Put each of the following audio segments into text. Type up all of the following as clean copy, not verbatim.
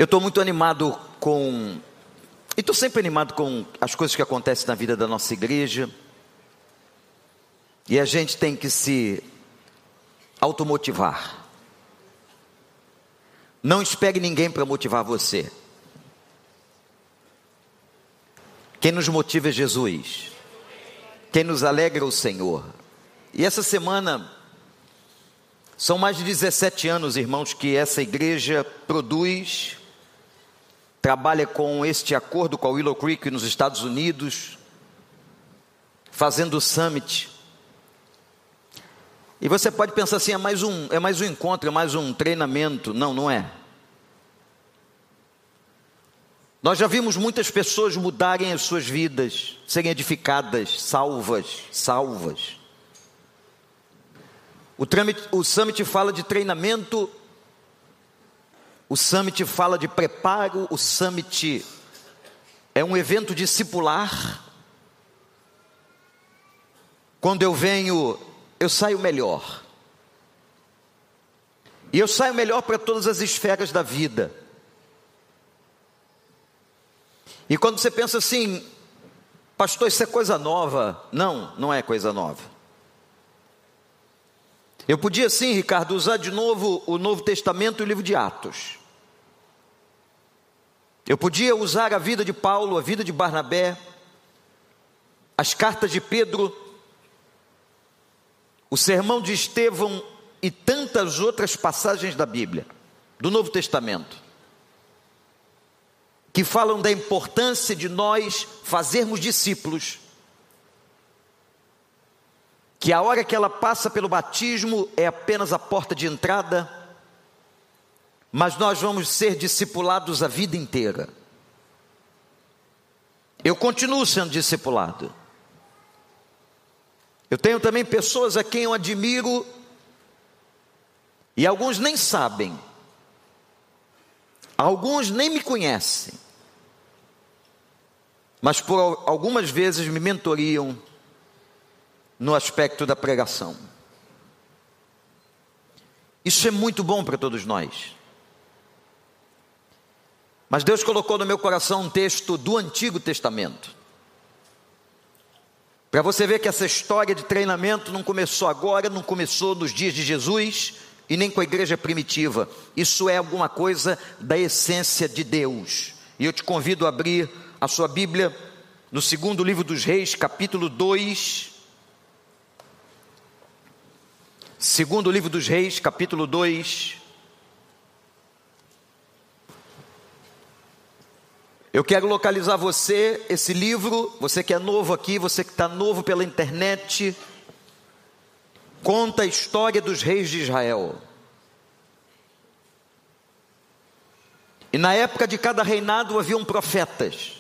Eu estou muito animado e estou sempre animado com as coisas que acontecem na vida da nossa igreja. E a gente tem que se automotivar. Não espere ninguém para motivar você. Quem nos motiva é Jesus. Quem nos alegra é o Senhor. E essa semana, são mais de 17 anos, irmãos, que essa igreja trabalha com este acordo com a Willow Creek nos Estados Unidos, fazendo o Summit. E você pode pensar assim, é mais um encontro, é mais um treinamento. Não, não é. Nós já vimos muitas pessoas mudarem as suas vidas, serem edificadas, salvas. O Summit fala de treinamento, o Summit fala de preparo, o Summit é um evento discipular. Quando eu venho, eu saio melhor. E eu saio melhor para todas as esferas da vida. E quando você pensa assim, pastor, isso é coisa nova. Não, não é coisa nova. Eu podia sim, Ricardo, usar de novo o Novo Testamento e o livro de Atos. Eu podia usar a vida de Paulo, a vida de Barnabé, as cartas de Pedro, o sermão de Estevão e tantas outras passagens da Bíblia, do Novo Testamento, que falam da importância de nós fazermos discípulos, que a hora que ela passa pelo batismo é apenas a porta de entrada, mas nós vamos ser discipulados a vida inteira. Eu continuo sendo discipulado. Eu tenho também pessoas a quem eu admiro, e alguns nem sabem, alguns nem me conhecem, mas por algumas vezes me mentoriam no aspecto da pregação. Isso é muito bom para todos nós. Mas Deus colocou no meu coração um texto do Antigo Testamento, para você ver que essa história de treinamento não começou agora, não começou nos dias de Jesus e nem com a igreja primitiva. Isso é alguma coisa da essência de Deus. E eu te convido a abrir a sua Bíblia no segundo livro dos Reis, capítulo 2. Segundo livro dos Reis, capítulo 2. Eu quero localizar você, esse livro, você que é novo aqui, você que está novo pela internet, conta a história dos reis de Israel. E na época de cada reinado haviam profetas.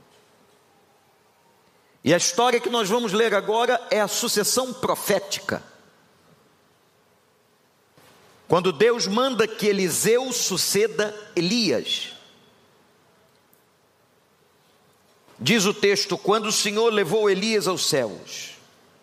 E a história que nós vamos ler agora é a sucessão profética. Quando Deus manda que Eliseu suceda Elias. Diz o texto, quando o Senhor levou Elias aos céus,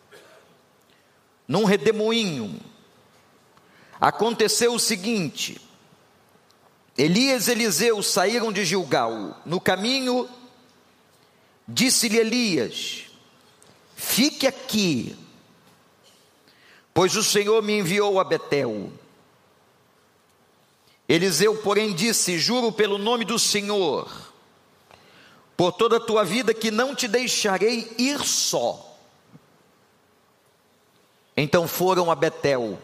num redemoinho, aconteceu o seguinte: Elias e Eliseu saíram de Gilgal. No caminho, disse-lhe Elias: fique aqui, pois o Senhor me enviou a Betel. Eliseu, porém, disse: juro pelo nome do Senhor, por toda a tua vida, que não te deixarei ir só. Então foram a Betel.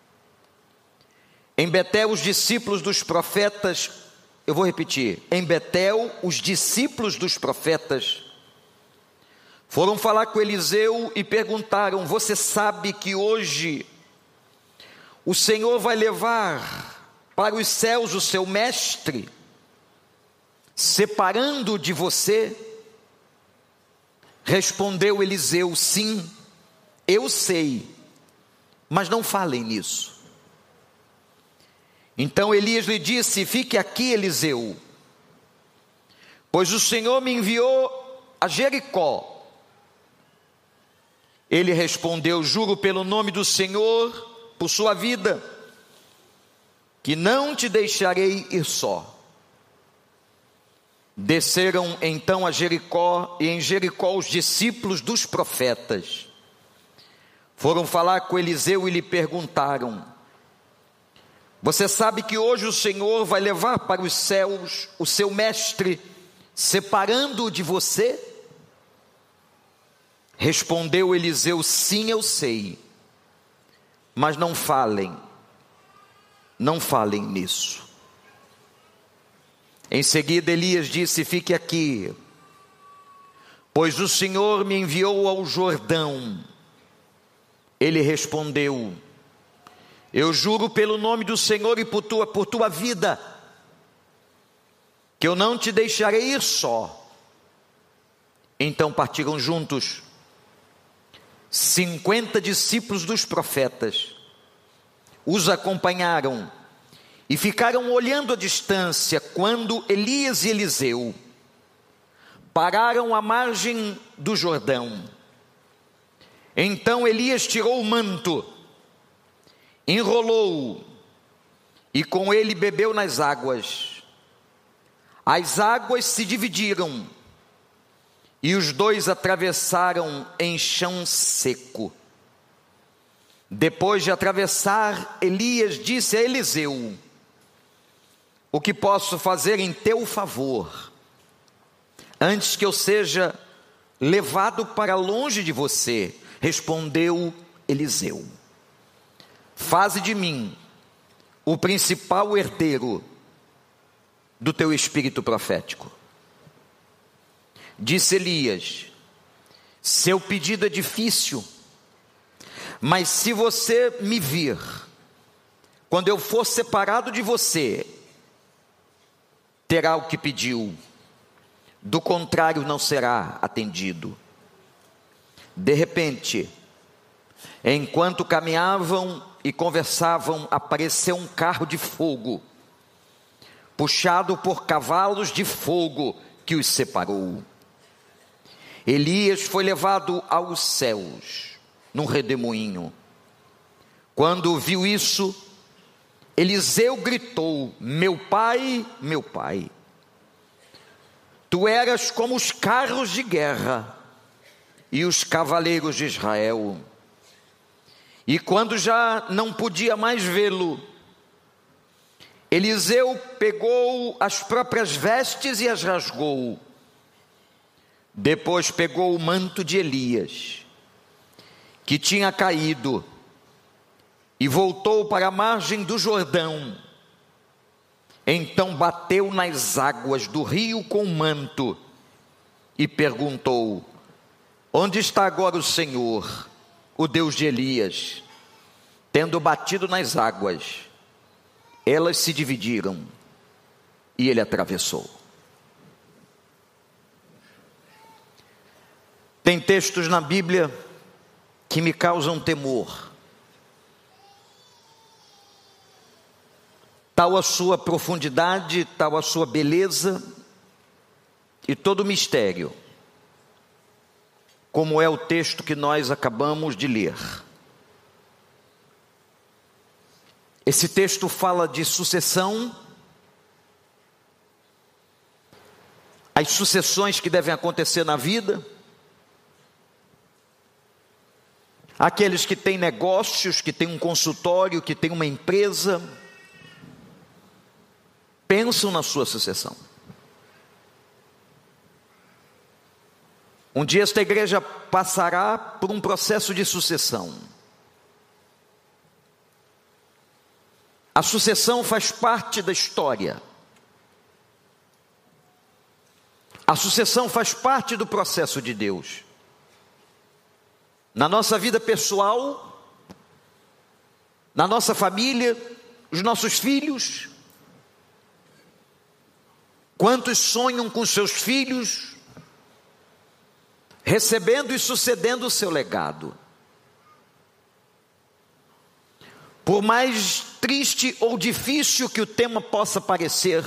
Em Betel os discípulos dos profetas, eu vou repetir, em Betel os discípulos dos profetas foram falar com Eliseu e perguntaram: você sabe que hoje o Senhor vai levar para os céus o seu mestre, separando de você? Respondeu Eliseu: sim, eu sei, mas não falem nisso. Então Elias lhe disse: fique aqui, Eliseu, pois o Senhor me enviou a Jericó. Ele respondeu: juro pelo nome do Senhor, por sua vida, que não te deixarei ir só. Desceram então a Jericó, e em Jericó os discípulos dos profetas foram falar com Eliseu e lhe perguntaram: você sabe que hoje o Senhor vai levar para os céus o seu mestre, separando-o de você? Respondeu Eliseu: sim, eu sei, mas não falem nisso. Em seguida Elias disse: fique aqui, pois o Senhor me enviou ao Jordão. Ele respondeu: eu juro pelo nome do Senhor e por tua vida, que eu não te deixarei ir só. Então partiram juntos 50 discípulos dos profetas, os acompanharam e ficaram olhando à distância quando Elias e Eliseu pararam à margem do Jordão. Então Elias tirou o manto, enrolou-o e com ele bebeu nas águas. As águas se dividiram e os dois atravessaram em chão seco. Depois de atravessar, Elias disse a Eliseu: o que posso fazer em teu favor, antes que eu seja levado para longe de você? Respondeu Eliseu: faze de mim o principal herdeiro do teu espírito profético. Disse Elias: seu pedido é difícil, mas se você me vir, quando eu for separado de você, terá o que pediu, do contrário não será atendido. De repente, enquanto caminhavam e conversavam, apareceu um carro de fogo, puxado por cavalos de fogo, que os separou. Elias foi levado aos céus num redemoinho. Quando viu isso, Eliseu gritou: meu pai, tu eras como os carros de guerra e os cavaleiros de Israel. E quando já não podia mais vê-lo, Eliseu pegou as próprias vestes e as rasgou. Depois pegou o manto de Elias, que tinha caído, e voltou para a margem do Jordão. Então bateu nas águas do rio com o manto e perguntou: onde está agora o Senhor, o Deus de Elias? Tendo batido nas águas, elas se dividiram e ele atravessou. Tem textos na Bíblia que me causam temor. Tal a sua profundidade, tal a sua beleza e todo o mistério, como é o texto que nós acabamos de ler. Esse texto fala de sucessão, as sucessões que devem acontecer na vida. Aqueles que têm negócios, que têm um consultório, que têm uma empresa, pensam na sua sucessão. Um dia esta igreja passará por um processo de sucessão. A sucessão faz parte da história. A sucessão faz parte do processo de Deus. Na nossa vida pessoal, na nossa família, os nossos filhos. Quantos sonham com seus filhos, recebendo e sucedendo o seu legado? Por mais triste ou difícil que o tema possa parecer,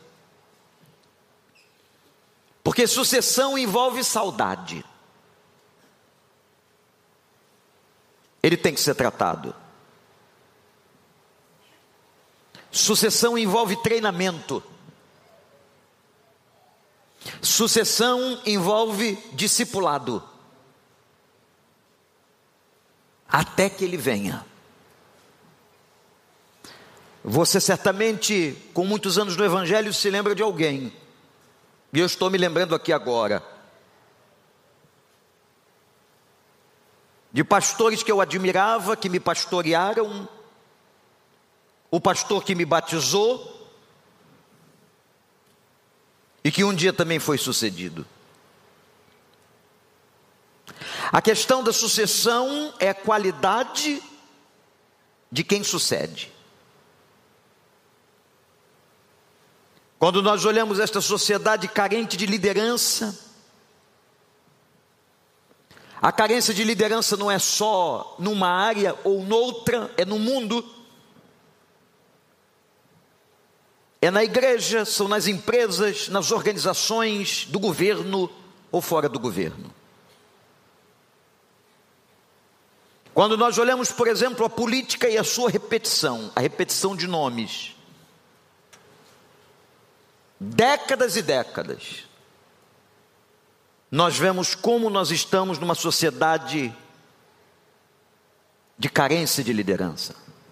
porque sucessão envolve saudade. Ele tem que ser tratado. Sucessão envolve treinamento. Sucessão envolve discipulado, até que ele venha. Você certamente, com muitos anos no Evangelho, se lembra de alguém, e eu estou me lembrando aqui agora, de pastores que eu admirava, que me pastorearam, o pastor que me batizou, e que um dia também foi sucedido. A questão da sucessão é a qualidade de quem sucede. Quando nós olhamos esta sociedade carente de liderança, a carência de liderança não é só numa área ou noutra, é no mundo, é na igreja, são nas empresas, nas organizações do governo ou fora do governo. Quando nós olhamos, por exemplo, a política e a sua repetição, a repetição de nomes, décadas e décadas, nós vemos como nós estamos numa sociedade de carência de liderança.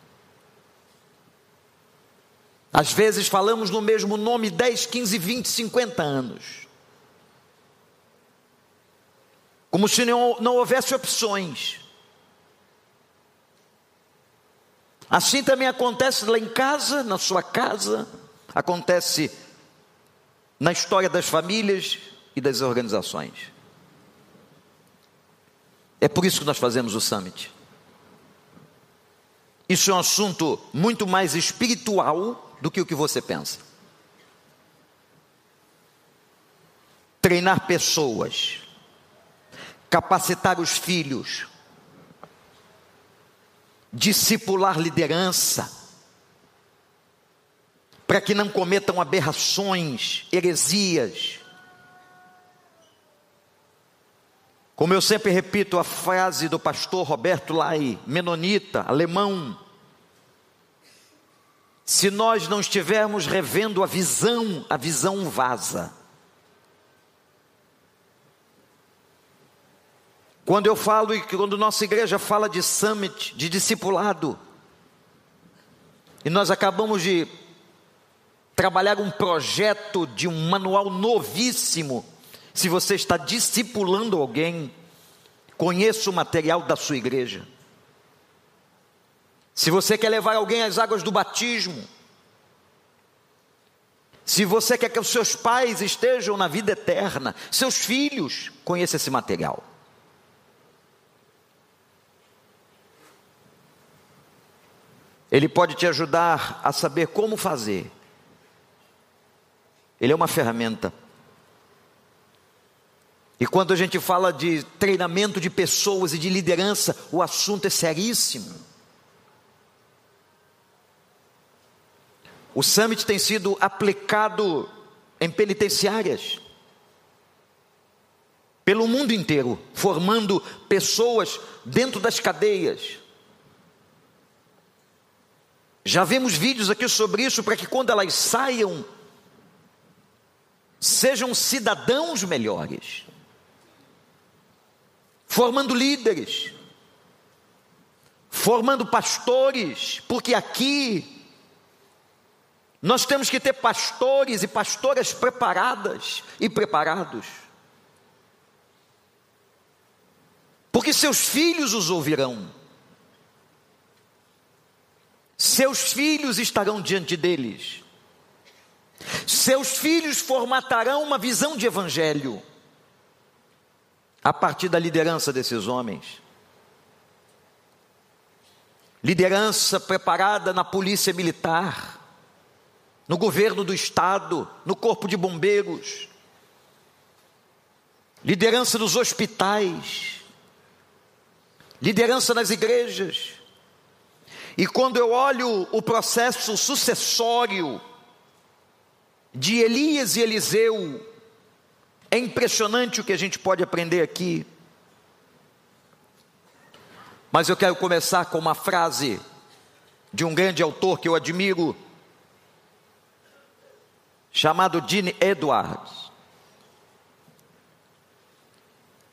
Às vezes falamos no mesmo nome 10, 15, 20, 50 anos. Como se não houvesse opções. Assim também acontece lá em casa, na sua casa, acontece na história das famílias e das organizações. É por isso que nós fazemos o Summit. Isso é um assunto muito mais espiritual do que o que você pensa. Treinar pessoas, capacitar os filhos, discipular liderança, para que não cometam aberrações, heresias. Como eu sempre repito a frase do pastor Roberto Lai, menonita, alemão: se nós não estivermos revendo a visão vaza. Quando eu falo, e quando nossa igreja fala de summit, de discipulado, e nós acabamos de trabalhar um projeto de um manual novíssimo. Se você está discipulando alguém, conheça o material da sua igreja. Se você quer levar alguém às águas do batismo, se você quer que os seus pais estejam na vida eterna, seus filhos, conheça esse material. Ele pode te ajudar a saber como fazer. Ele é uma ferramenta. E quando a gente fala de treinamento de pessoas e de liderança, o assunto é seríssimo. O Summit tem sido aplicado em penitenciárias, pelo mundo inteiro, formando pessoas dentro das cadeias. Já vimos vídeos aqui sobre isso, para que quando elas saiam, sejam cidadãos melhores, formando líderes, formando pastores, porque aqui nós temos que ter pastores e pastoras preparadas e preparados, porque seus filhos os ouvirão, seus filhos estarão diante deles, seus filhos formatarão uma visão de evangelho, a partir da liderança desses homens. Liderança preparada na polícia militar, no governo do estado, no corpo de bombeiros, liderança nos hospitais, liderança nas igrejas. E quando eu olho o processo sucessório de Elias e Eliseu, é impressionante o que a gente pode aprender aqui. Mas eu quero começar com uma frase de um grande autor que eu admiro, chamado Gene Edwards.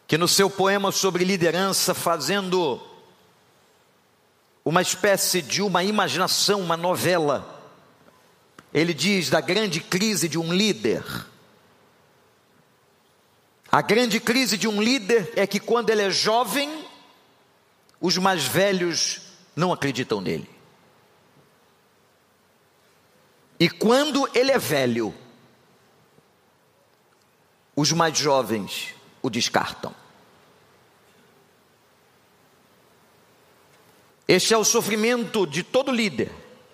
que no seu poema sobre liderança, fazendo uma espécie de uma imaginação, uma novela, ele diz da grande crise de um líder. A grande crise de um líder é que quando ele é jovem, os mais velhos não acreditam nele. E quando ele é velho, os mais jovens o descartam. Este é o sofrimento de todo líder.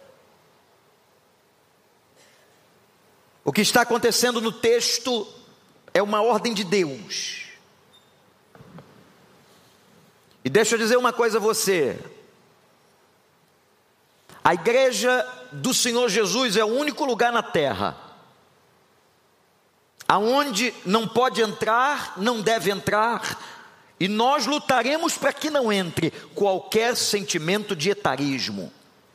O que está acontecendo no texto é uma ordem de Deus. E deixa eu dizer uma coisa a você. A igreja do Senhor Jesus é o único lugar na terra aonde não pode entrar, não deve entrar, e nós lutaremos para que não entre qualquer sentimento de etarismo.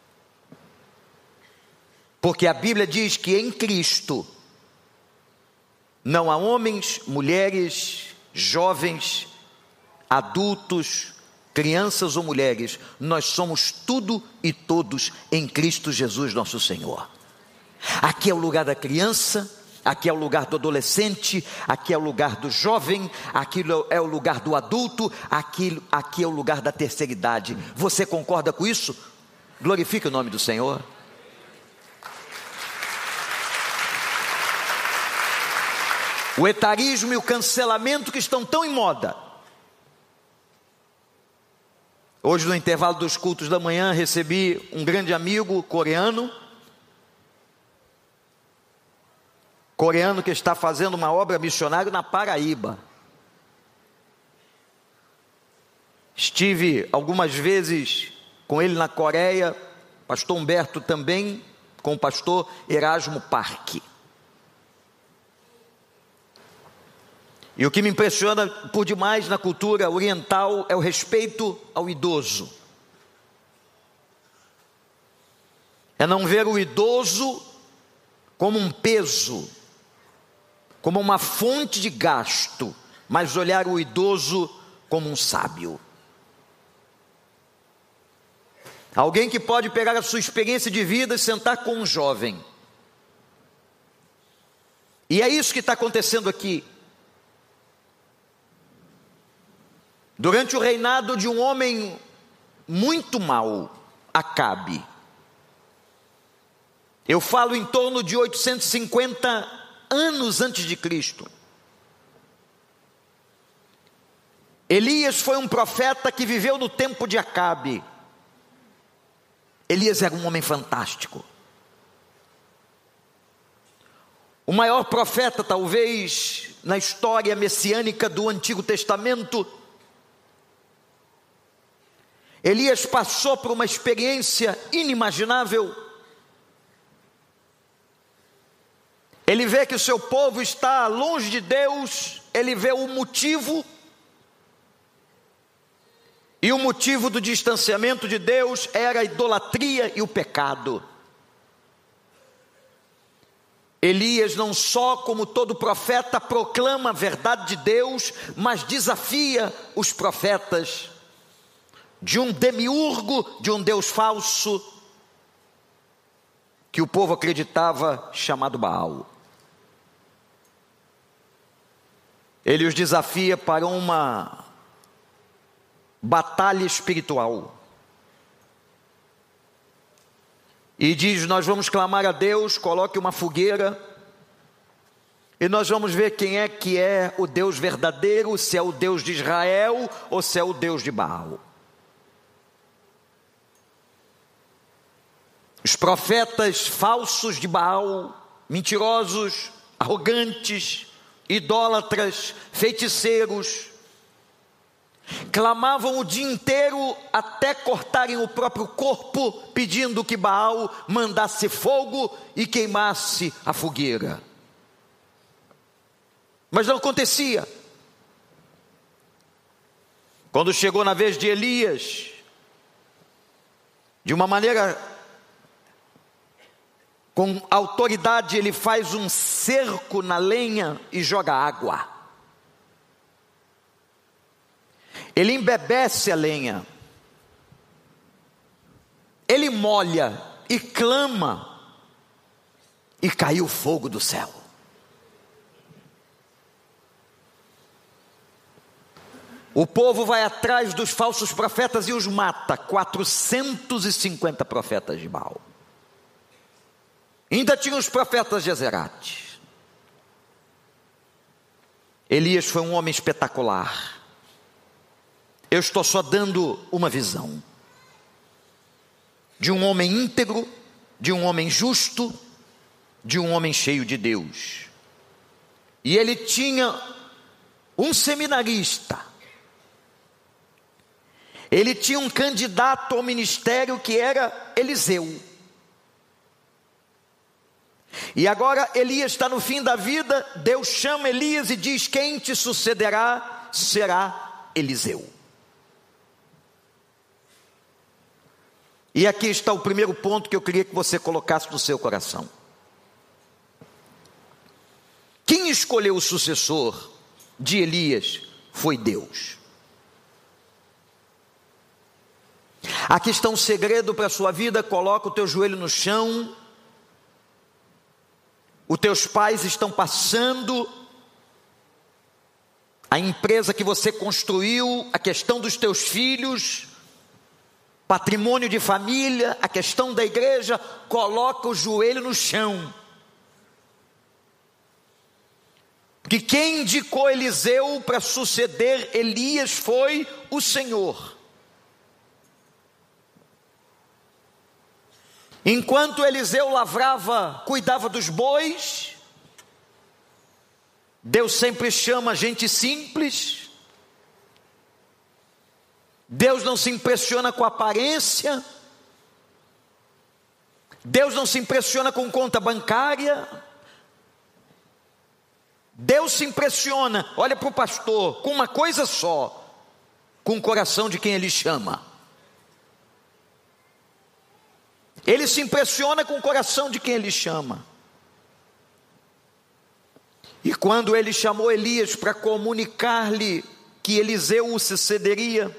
Porque a Bíblia diz que em Cristo não há homens, mulheres, jovens, adultos, crianças ou mulheres, nós somos tudo e todos em Cristo Jesus nosso Senhor. Aqui é o lugar da criança, aqui é o lugar do adolescente, aqui é o lugar do jovem, aqui é o lugar do adulto, aqui é o lugar da terceira idade. Você concorda com isso? Glorifique o nome do Senhor. O etarismo e o cancelamento que estão tão em moda. Hoje, no intervalo dos cultos da manhã, recebi um grande amigo coreano que está fazendo uma obra missionária na Paraíba. Estive algumas vezes com ele na Coreia, pastor Humberto também, com o pastor Erasmo Parque. E o que me impressiona por demais na cultura oriental é o respeito ao idoso. É não ver o idoso como um peso, como uma fonte de gasto, mas olhar o idoso como um sábio. Alguém que pode pegar a sua experiência de vida e sentar com um jovem. E é isso que está acontecendo aqui. Durante o reinado de um homem muito mau, Acabe, eu falo em torno de 850 anos antes de Cristo, Elias foi um profeta que viveu no tempo de Acabe. Elias era um homem fantástico, o maior profeta talvez na história messiânica do Antigo Testamento. Elias passou por uma experiência inimaginável. Ele vê que o seu povo está longe de Deus, ele vê o motivo, e o motivo do distanciamento de Deus era a idolatria e o pecado. Elias, não só como todo profeta, proclama a verdade de Deus, mas desafia os profetas de um demiurgo, de um Deus falso, que o povo acreditava, chamado Baal. Ele os desafia para uma batalha espiritual. E diz: nós vamos clamar a Deus, coloque uma fogueira, e nós vamos ver quem é que é o Deus verdadeiro, se é o Deus de Israel ou se é o Deus de Baal. Os profetas falsos de Baal, mentirosos, arrogantes, idólatras, feiticeiros, clamavam o dia inteiro até cortarem o próprio corpo, pedindo que Baal mandasse fogo e queimasse a fogueira. Mas não acontecia. Quando chegou na vez de Elias, de uma maneira com autoridade, ele faz um cerco na lenha e joga água. ele embebece a lenha, ele molha e clama, e caiu fogo do céu. O povo vai atrás dos falsos profetas e os mata. 450 profetas de Baal. Ainda tinha os profetas de Zerate. Elias foi um homem espetacular. Eu estou só dando uma visão de um homem íntegro, de um homem justo, de um homem cheio de Deus. E ele tinha um seminarista. Ele tinha um candidato ao ministério que era Eliseu. E agora Elias está no fim da vida. Deus chama Elias e diz: quem te sucederá será Eliseu. E aqui está o primeiro ponto que eu queria que você colocasse no seu coração. Quem escolheu o sucessor de Elias foi Deus. Aqui está um segredo para a sua vida. Coloca o teu joelho no chão. Os teus pais estão passando. A empresa que você construiu, a questão dos teus filhos, patrimônio de família, a questão da igreja. Coloca o joelho no chão. Porque quem indicou Eliseu para suceder Elias foi o Senhor. Enquanto Eliseu lavrava, cuidava dos bois, Deus sempre chama gente simples. Deus não se impressiona com aparência. Deus não se impressiona com conta bancária. Deus se impressiona, olha para o pastor, com uma coisa só: com o coração de quem ele chama. Ele se impressiona com o coração de quem ele chama. E quando ele chamou Elias para comunicar-lhe que Eliseu o sucederia,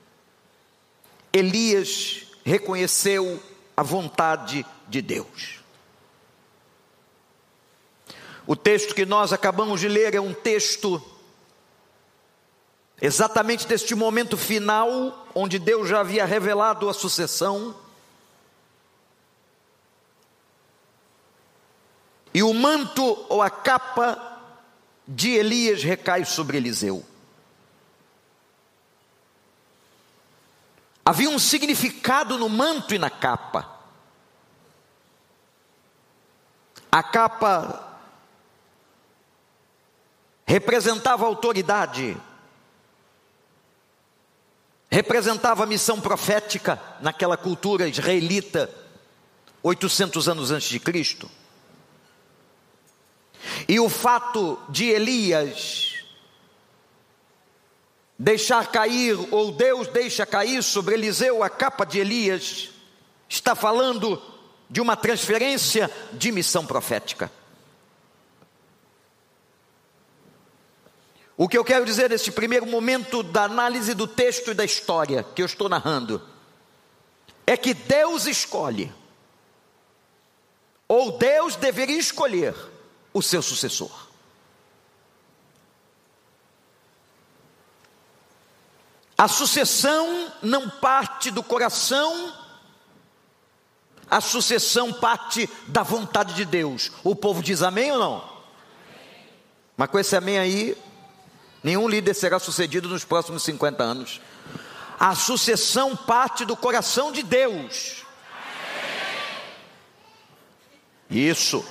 Elias reconheceu a vontade de Deus. O texto que nós acabamos de ler é um texto exatamente deste momento final, onde Deus já havia revelado a sucessão. E o manto ou a capa de Elias recai sobre Eliseu. Havia um significado no manto e na capa. A capa representava autoridade, representava a missão profética naquela cultura israelita, 800 anos antes de Cristo. E o fato de Elias deixar cair, ou Deus deixa cair sobre Eliseu a capa de Elias, está falando de uma transferência de missão profética. O que eu quero dizer nesse primeiro momento da análise do texto e da história que eu estou narrando, é que Deus escolhe, ou Deus deveria escolher, o seu sucessor. A sucessão não parte do coração, a sucessão parte da vontade de Deus. O povo diz amém ou não? Amém. Mas com esse amém aí, nenhum líder será sucedido nos próximos 50 anos. A sucessão parte do coração de Deus. Amém. Isso.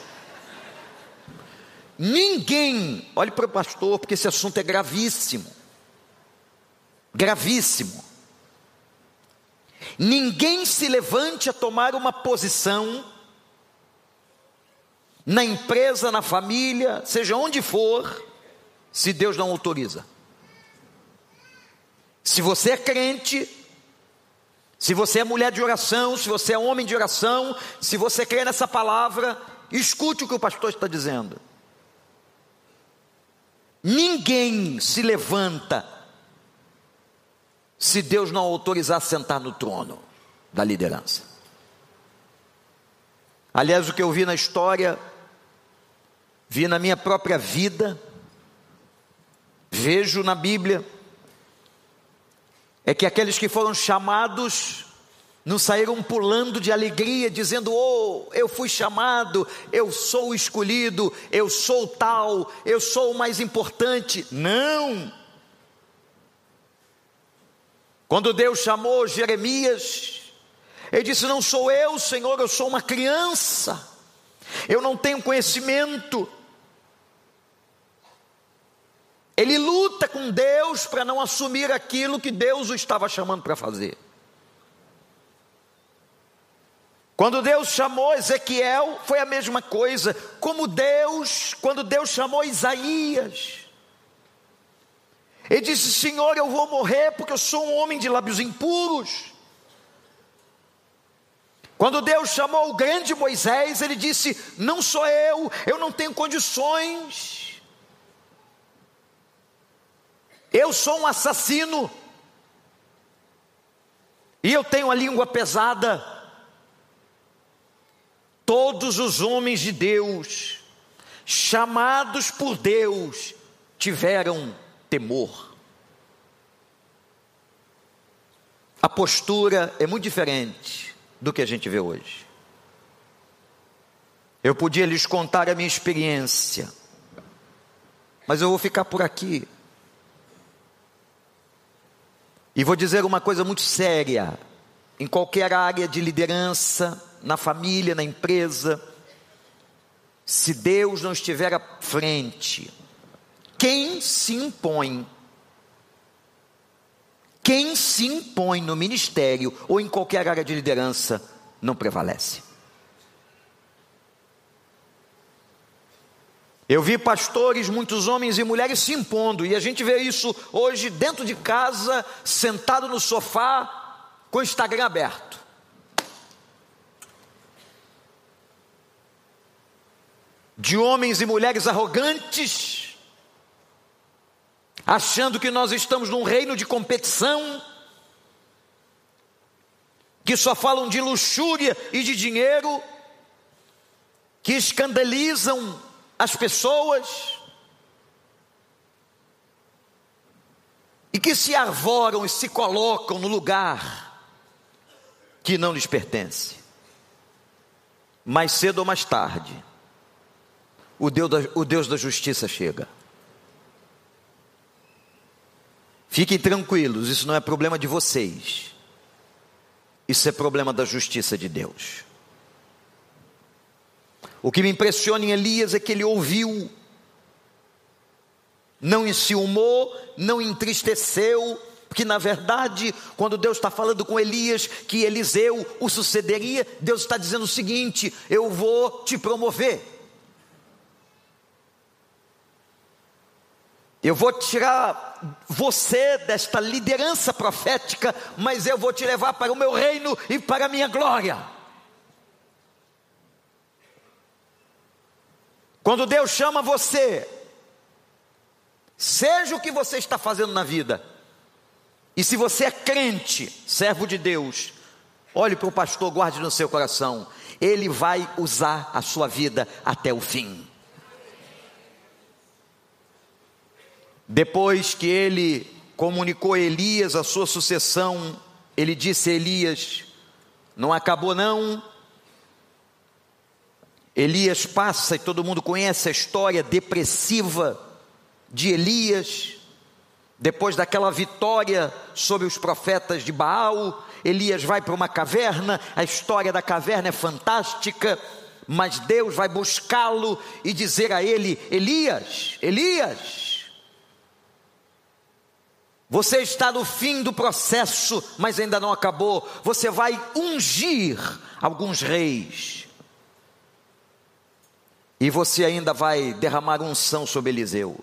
Ninguém, olhe para o pastor, porque esse assunto é gravíssimo. Gravíssimo. Ninguém se levante a tomar uma posição na empresa, na família, seja onde for, se Deus não autoriza. Se você é crente, se você é mulher de oração, se você é homem de oração, se você crê nessa palavra, escute o que o pastor está dizendo. Ninguém se levanta se Deus não autorizar sentar no trono da liderança. Aliás, o que eu vi na história, vi na minha própria vida, vejo na Bíblia, é que aqueles que foram chamados não saíram pulando de alegria, dizendo: oh, eu fui chamado, eu sou o escolhido, eu sou tal, eu sou o mais importante. Não! Quando Deus chamou Jeremias, ele disse: não sou eu, Senhor, eu sou uma criança, eu não tenho conhecimento. Ele luta com Deus para não assumir aquilo que Deus o estava chamando para fazer. Quando Deus chamou Ezequiel, foi a mesma coisa. Quando Deus chamou Isaías, ele disse: Senhor, eu vou morrer porque eu sou um homem de lábios impuros. Quando Deus chamou o grande Moisés, ele disse: não sou eu não tenho condições. Eu sou um assassino, e eu tenho a língua pesada. Todos os homens de Deus, chamados por Deus, tiveram temor. A postura é muito diferente do que a gente vê hoje. Eu podia lhes contar a minha experiência, mas eu vou ficar por aqui. E vou dizer uma coisa muito séria: em qualquer área de liderança, na família, na empresa, se Deus não estiver à frente, quem se impõe no ministério ou em qualquer área de liderança não prevalece. Eu vi pastores, muitos homens e mulheres se impondo, e a gente vê isso hoje dentro de casa, sentado no sofá, com o Instagram aberto. De homens e mulheres arrogantes, achando que nós estamos num reino de competição, que só falam de luxúria e de dinheiro, que escandalizam as pessoas, e que se arvoram e se colocam no lugar que não lhes pertence. Mais cedo ou mais tarde, o Deus da justiça chega. Fiquem tranquilos, isso não é problema de vocês, isso é problema da justiça de Deus. O que me impressiona em Elias é que ele ouviu, não enciumou, não entristeceu, porque na verdade, quando Deus está falando com Elias que Eliseu o sucederia, Deus está dizendo o seguinte: eu vou te promover, eu vou tirar você desta liderança profética, mas eu vou te levar para o meu reino e para a minha glória. Quando Deus chama você, seja o que você está fazendo na vida, e se você é crente, servo de Deus, olhe para o pastor, guarde no seu coração, ele vai usar a sua vida até o fim. Depois que ele comunicou a Elias a sua sucessão, ele disse a Elias: não acabou não. Elias passa, e todo mundo conhece a história depressiva de Elias. Depois daquela vitória sobre os profetas de Baal, Elias vai para uma caverna. A história da caverna é fantástica, mas Deus vai buscá-lo e dizer a ele: Elias, Elias, você está no fim do processo, mas ainda não acabou. Você vai ungir alguns reis, e você ainda vai derramar unção sobre Eliseu.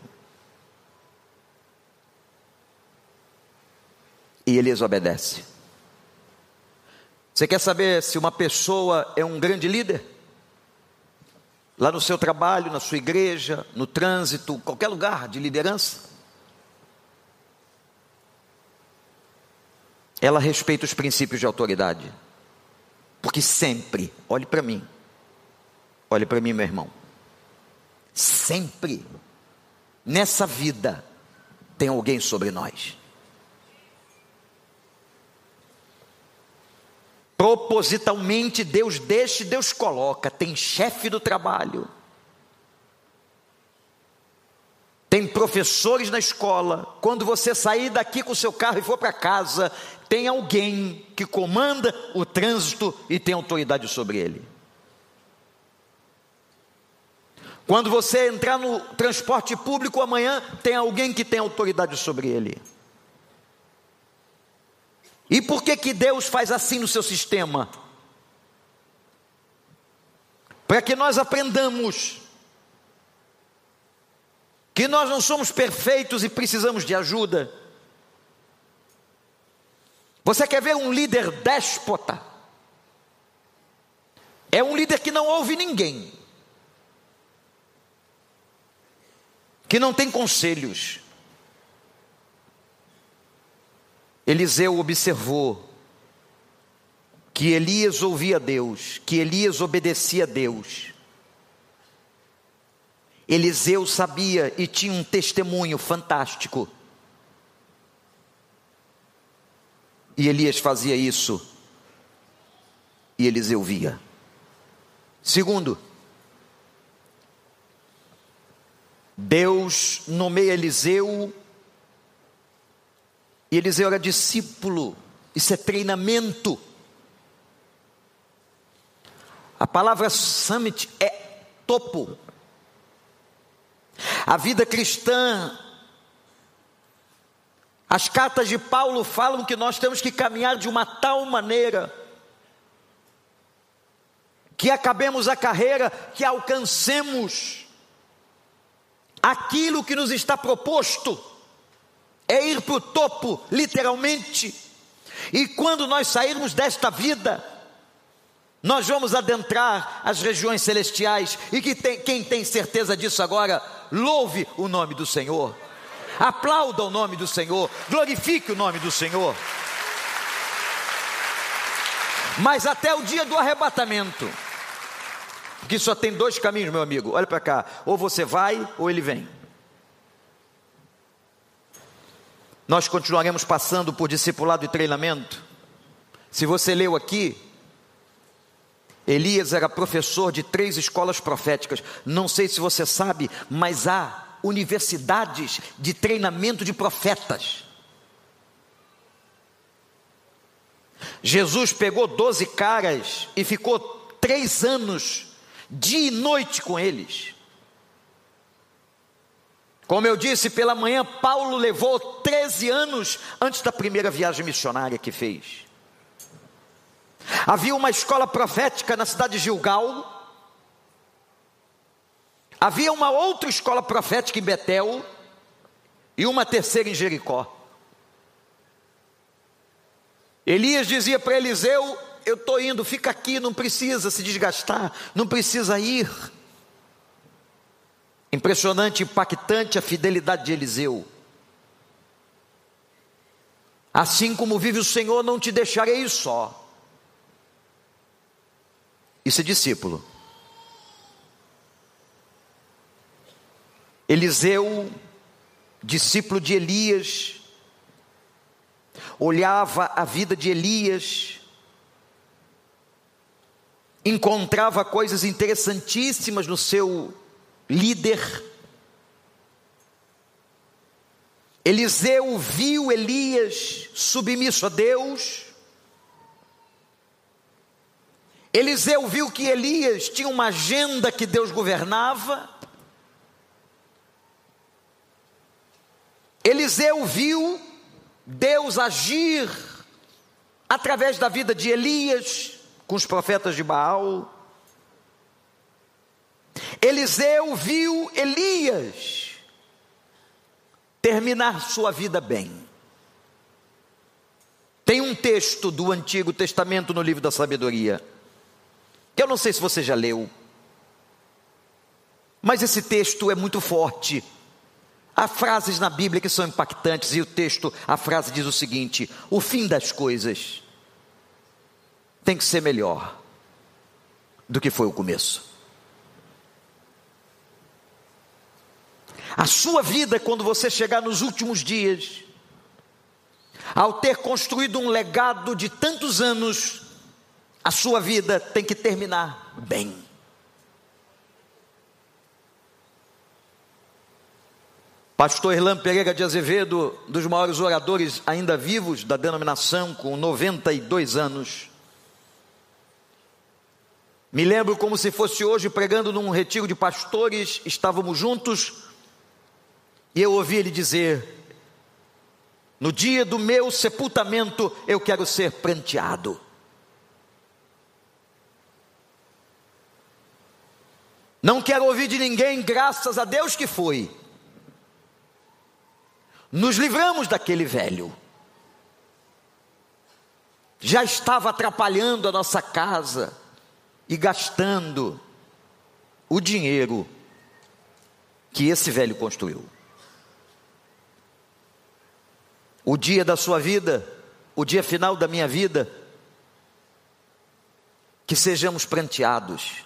E Elias obedece. Você quer saber se uma pessoa é um grande líder? Lá no seu trabalho, na sua igreja, no trânsito, qualquer lugar de liderança. ela respeita os princípios de autoridade. Porque sempre, olhe para mim, meu irmão, sempre, nessa vida, tem alguém sobre nós. Propositalmente Deus deixa e Deus coloca. Tem chefe do trabalho, tem professores na escola. Quando você sair daqui com o seu carro e for para casa, tem alguém que comanda o trânsito e tem autoridade sobre ele. Quando você entrar no transporte público amanhã, tem alguém que tem autoridade sobre ele. E por que Deus faz assim no seu sistema? Para que nós aprendamos que nós não somos perfeitos e precisamos de ajuda. Você quer ver um líder déspota? É um líder que não ouve ninguém, que não tem conselhos. Eliseu observou que Elias ouvia Deus, que Elias obedecia a Deus. Eliseu sabia e tinha um testemunho fantástico. E Elias fazia isso, e Eliseu via. Segundo, Deus nomeia Eliseu, e Eliseu era discípulo. Isso é treinamento. A palavra summit é topo. A vida cristã, as cartas de Paulo falam que nós temos que caminhar de uma tal maneira que acabemos a carreira, que alcancemos aquilo que nos está proposto. É ir para o topo, literalmente. E quando nós sairmos desta vida, nós vamos adentrar as regiões celestiais. E quem tem certeza disso agora, louve o nome do Senhor, aplauda o nome do Senhor, glorifique o nome do Senhor. Mas até o dia do arrebatamento, porque só tem dois caminhos, meu amigo, olha para cá, ou você vai ou ele vem. Nós continuaremos passando por discipulado e treinamento. Se você leu aqui, Elias era professor de 3 escolas proféticas. Não sei se você sabe, mas há universidades de treinamento de profetas. Jesus pegou 12 caras e ficou 3 anos, dia e noite com eles. Como eu disse, pela manhã, Paulo levou 13 anos antes da primeira viagem missionária que fez. Havia uma escola profética na cidade de Gilgal. Havia uma outra escola profética em Betel. E uma terceira em Jericó. Elias dizia para Eliseu: eu estou indo, fica aqui, não precisa se desgastar, não precisa ir. Impressionante, impactante a fidelidade de Eliseu. Assim como vive o Senhor, não te deixarei só. Isso é discípulo. Eliseu, discípulo de Elias, olhava a vida de Elias, encontrava coisas interessantíssimas no seu líder. Eliseu viu Elias submisso a Deus. Eliseu viu que Elias tinha uma agenda que Deus governava. Eliseu viu Deus agir através da vida de Elias com os profetas de Baal. Eliseu viu Elias terminar sua vida bem. Tem um texto do Antigo Testamento no livro da Sabedoria, que eu não sei se você já leu, mas esse texto é muito forte. Há frases na Bíblia que são impactantes, e o texto, a frase diz o seguinte: o fim das coisas tem que ser melhor do que foi o começo. A sua vida, quando você chegar nos últimos dias, ao ter construído um legado de tantos anos, a sua vida tem que terminar bem. Pastor Irlan Pereira de Azevedo, dos maiores oradores ainda vivos da denominação, com 92 anos. Me lembro como se fosse hoje, pregando num retiro de pastores, estávamos juntos, e eu ouvi ele dizer: no dia do meu sepultamento, eu quero ser pranteado. Não quero ouvir de ninguém, graças a Deus que foi. Nos livramos daquele velho. Já estava atrapalhando a nossa casa e gastando o dinheiro que esse velho construiu. O dia da sua vida, o dia final da minha vida, que sejamos pranteados.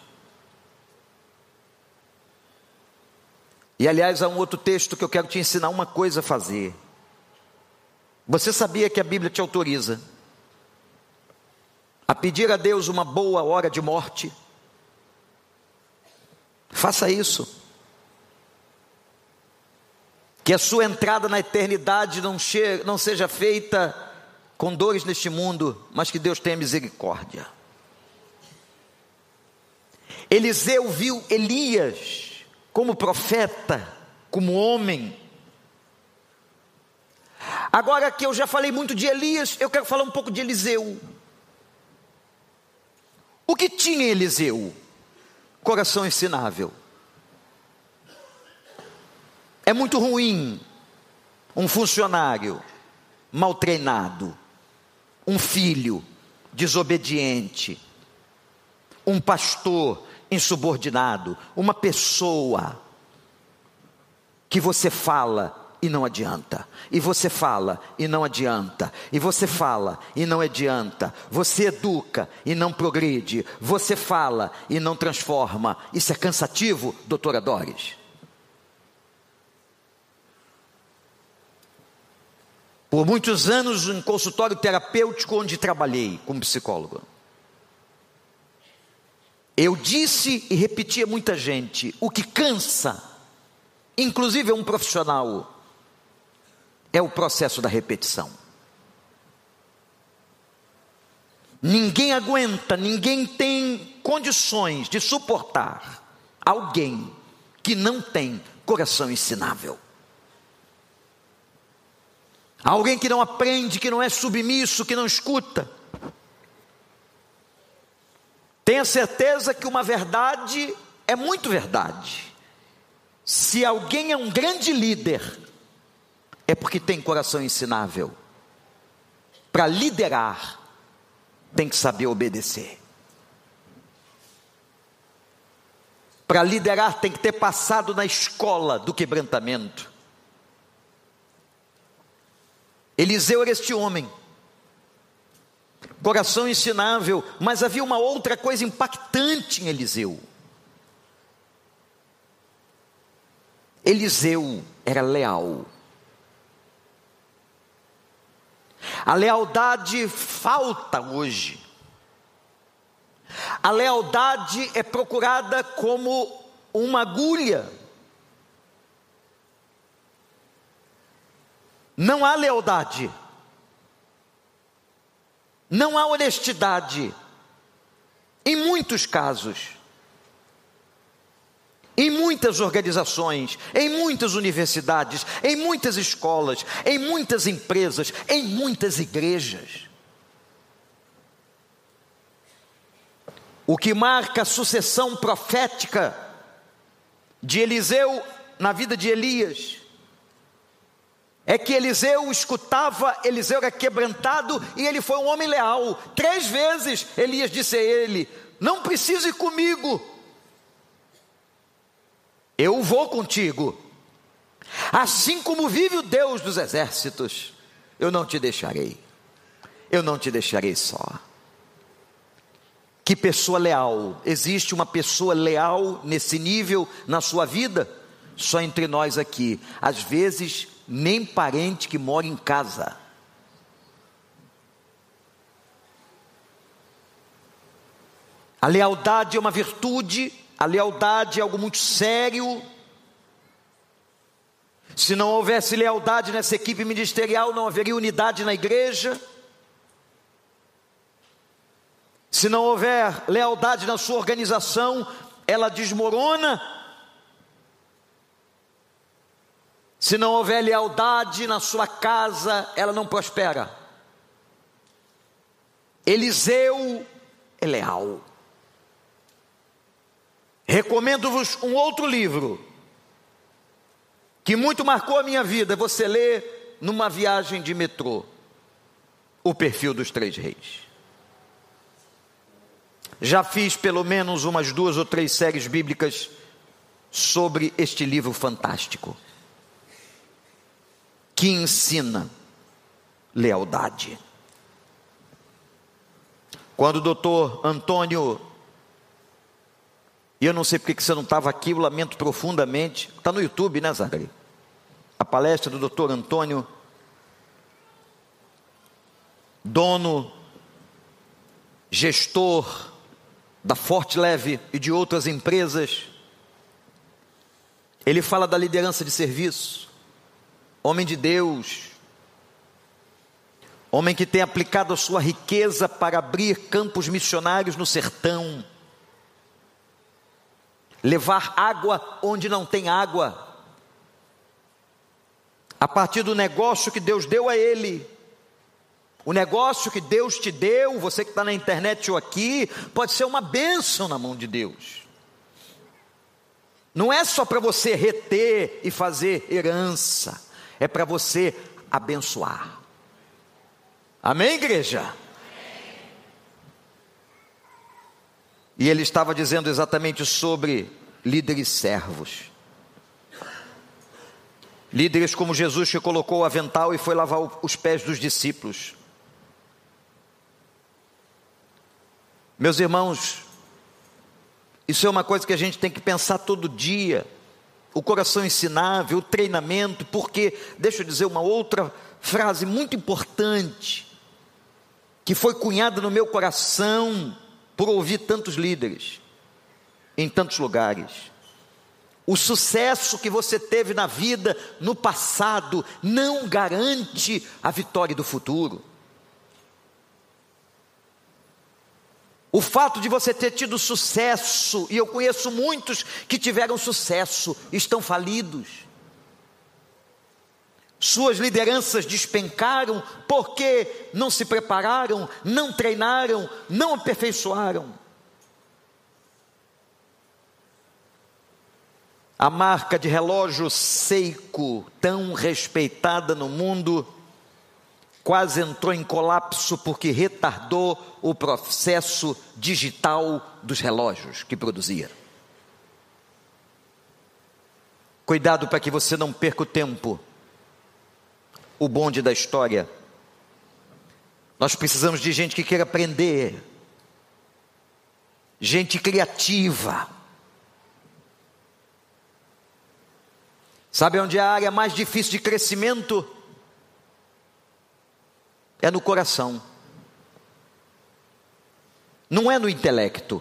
E aliás, há um outro texto que eu quero te ensinar uma coisa a fazer. Você sabia que a Bíblia te autoriza a pedir a Deus uma boa hora de morte? Faça isso. Que a sua entrada na eternidade não seja feita com dores neste mundo, mas que Deus tenha misericórdia. Eliseu viu Elias como profeta, como homem. Agora que eu já falei muito de Elias, eu quero falar um pouco de Eliseu. O que tinha Eliseu? Coração ensinável. É muito ruim um funcionário mal treinado, um filho desobediente, um pastor insubordinado, uma pessoa que você fala e não adianta, e você fala e não adianta, e você fala e não adianta, você educa e não progride, você fala e não transforma. Isso é cansativo, doutora Doris? Por muitos anos, em consultório terapêutico onde trabalhei como psicólogo, eu disse e repeti a muita gente: o que cansa, inclusive um profissional, é o processo da repetição. Ninguém aguenta, ninguém tem condições de suportar alguém que não tem coração ensinável. Alguém que não aprende, que não é submisso, que não escuta. Tenha certeza que uma verdade é muito verdade. Se alguém é um grande líder, é porque tem coração ensinável. Para liderar, tem que saber obedecer. Para liderar, tem que ter passado na escola do quebrantamento. Eliseu era este homem, coração ensinável, mas havia uma outra coisa impactante em Eliseu. Eliseu era leal. A lealdade falta hoje. A lealdade é procurada como uma agulha. Não há lealdade, não há honestidade, em muitos casos, em muitas organizações, em muitas universidades, em muitas escolas, em muitas empresas, em muitas igrejas. O que marca a sucessão profética de Eliseu na vida de Elias é que Eliseu escutava, Eliseu era quebrantado e ele foi um homem leal. 3 vezes Elias disse a ele: não precisa ir comigo, eu vou contigo. Assim como vive o Deus dos exércitos, eu não te deixarei só. Que pessoa leal. Existe uma pessoa leal nesse nível na sua vida? Só entre nós aqui. Às vezes nem parente que mora em casa. A lealdade é uma virtude, a lealdade é algo muito sério. Se não houvesse lealdade nessa equipe ministerial, não haveria unidade na igreja. Se não houver lealdade na sua organização, ela desmorona. Se não houver lealdade na sua casa, ela não prospera. Eliseu é leal. Recomendo-vos um outro livro, que muito marcou a minha vida, você lê numa viagem de metrô, O Perfil dos Três Reis. Já fiz pelo menos umas 2 ou 3 séries bíblicas sobre este livro fantástico, que ensina lealdade. Quando o doutor Antônio, e eu não sei porque você não estava aqui, eu lamento profundamente, está no YouTube, né, Zagari? A palestra do doutor Antônio, dono, gestor da Forte Leve e de outras empresas. Ele fala da liderança de serviço, homem de Deus, homem que tem aplicado a sua riqueza para abrir campos missionários no sertão, levar água onde não tem água, a partir do negócio que Deus deu a ele. O negócio que Deus te deu, você que está na internet ou aqui, pode ser uma bênção na mão de Deus. Não é só para você reter e fazer herança, é para você abençoar. Amém, igreja? Amém. E ele estava dizendo exatamente sobre líderes servos. Líderes como Jesus, que colocou o avental e foi lavar os pés dos discípulos. Meus irmãos, isso é uma coisa que a gente tem que pensar todo dia. O coração ensinável, o treinamento, porque, deixa eu dizer uma outra frase muito importante, que foi cunhada no meu coração, por ouvir tantos líderes, em tantos lugares. O sucesso que você teve na vida, no passado, não garante a vitória do futuro. O fato de você ter tido sucesso, e eu conheço muitos que tiveram sucesso, estão falidos. Suas lideranças despencaram porque não se prepararam, não treinaram, não aperfeiçoaram. A marca de relógio Seiko, tão respeitada no mundo, quase entrou em colapso porque retardou o processo digital dos relógios que produzia. Cuidado para que você não perca o tempo. O bonde da história. Nós precisamos de gente que queira aprender, gente criativa. Sabe onde é a área mais difícil de crescimento? É no coração. Não é no intelecto.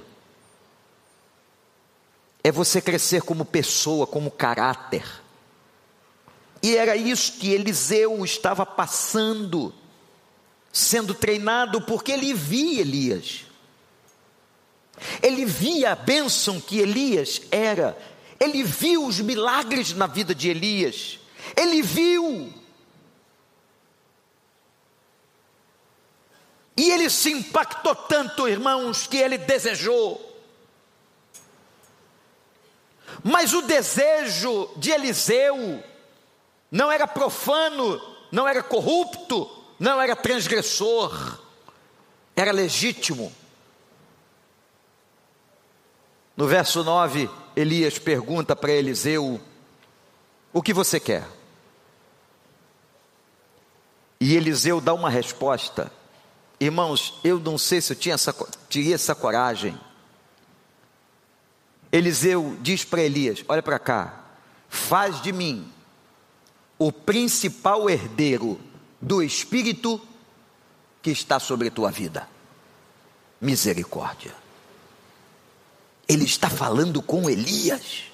É você crescer como pessoa, como caráter. E era isso que Eliseu estava passando, sendo treinado, porque ele via Elias. Ele via a bênção que Elias era. Ele viu os milagres na vida de Elias. Ele viu. E ele se impactou tanto, irmãos, que ele desejou. Mas o desejo de Eliseu não era profano, não era corrupto, não era transgressor, era legítimo. No verso 9, Elias pergunta para Eliseu: o que você quer? E Eliseu dá uma resposta. Irmãos, eu não sei se eu teria essa coragem. Eliseu diz para Elias: olha para cá, faz de mim o principal herdeiro do Espírito que está sobre a tua vida. Misericórdia. Ele está falando com Elias.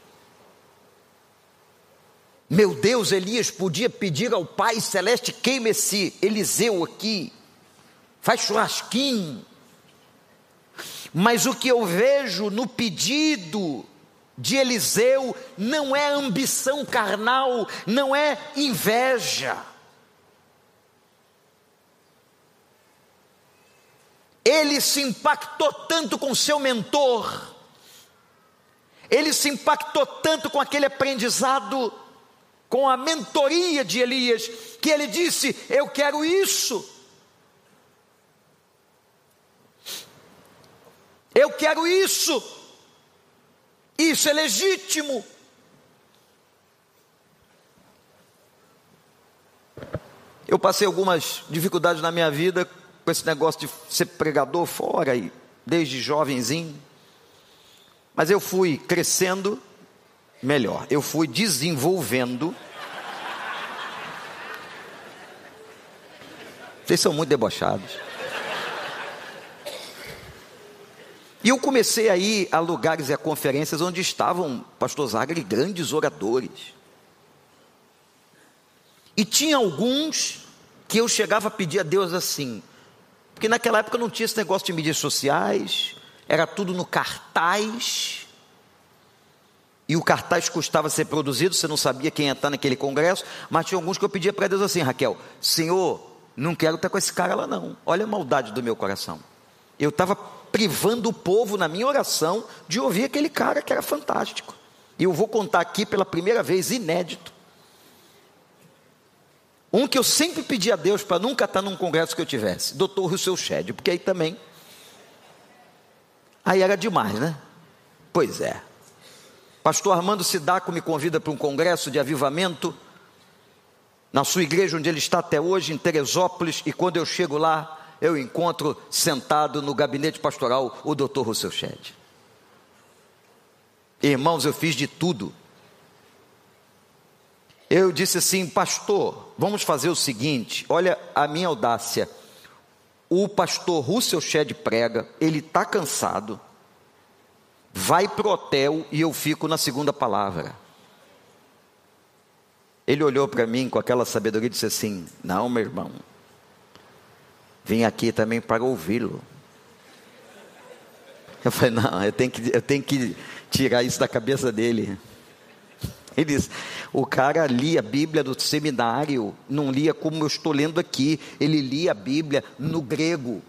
Meu Deus, Elias podia pedir ao Pai Celeste: queima esse Eliseu aqui, faz churrasquinho. Mas o que eu vejo no pedido de Eliseu não é ambição carnal, não é inveja. Ele se impactou tanto com seu mentor, ele se impactou tanto com aquele aprendizado, com a mentoria de Elias, que ele disse: eu quero isso. Eu quero isso. Isso é legítimo. Eu passei algumas dificuldades na minha vida com esse negócio de ser pregador fora, e desde jovenzinho. Mas eu fui crescendo melhor, eu fui desenvolvendo. Vocês são muito debochados. E eu comecei a ir a lugares e a conferências onde estavam, pastor Zagre, grandes oradores. E tinha alguns que eu chegava a pedir a Deus assim, porque naquela época não tinha esse negócio de mídias sociais, era tudo no cartaz, e o cartaz custava ser produzido, você não sabia quem ia estar naquele congresso, mas tinha alguns que eu pedia para Deus assim: Raquel, Senhor, não quero estar com esse cara lá não, olha a maldade do meu coração. Eu estava privando o povo na minha oração de ouvir aquele cara que era fantástico. E eu vou contar aqui pela primeira vez, inédito, um que eu sempre pedi a Deus para nunca estar num congresso que eu tivesse, Dr. Rousseau Shedd, porque aí também, aí era demais, né? Pois é. Pastor Armando Sidaco me convida para um congresso de avivamento, na sua igreja onde ele está até hoje, em Teresópolis, e quando eu chego lá, eu encontro sentado no gabinete pastoral o Dr. Rousseau Shedd. Irmãos, eu fiz de tudo. Eu disse assim: pastor, vamos fazer o seguinte, olha a minha audácia. O pastor Rousseau Shedd prega, ele está cansado, vai para o hotel e eu fico na segunda palavra. Ele olhou para mim com aquela sabedoria e disse assim: não, meu irmão, vim aqui também para ouvi-lo. Eu falei: não, eu tenho que tirar isso da cabeça dele. Ele disse: o cara lia a Bíblia do seminário, não lia como eu estou lendo aqui, ele lia a Bíblia no grego.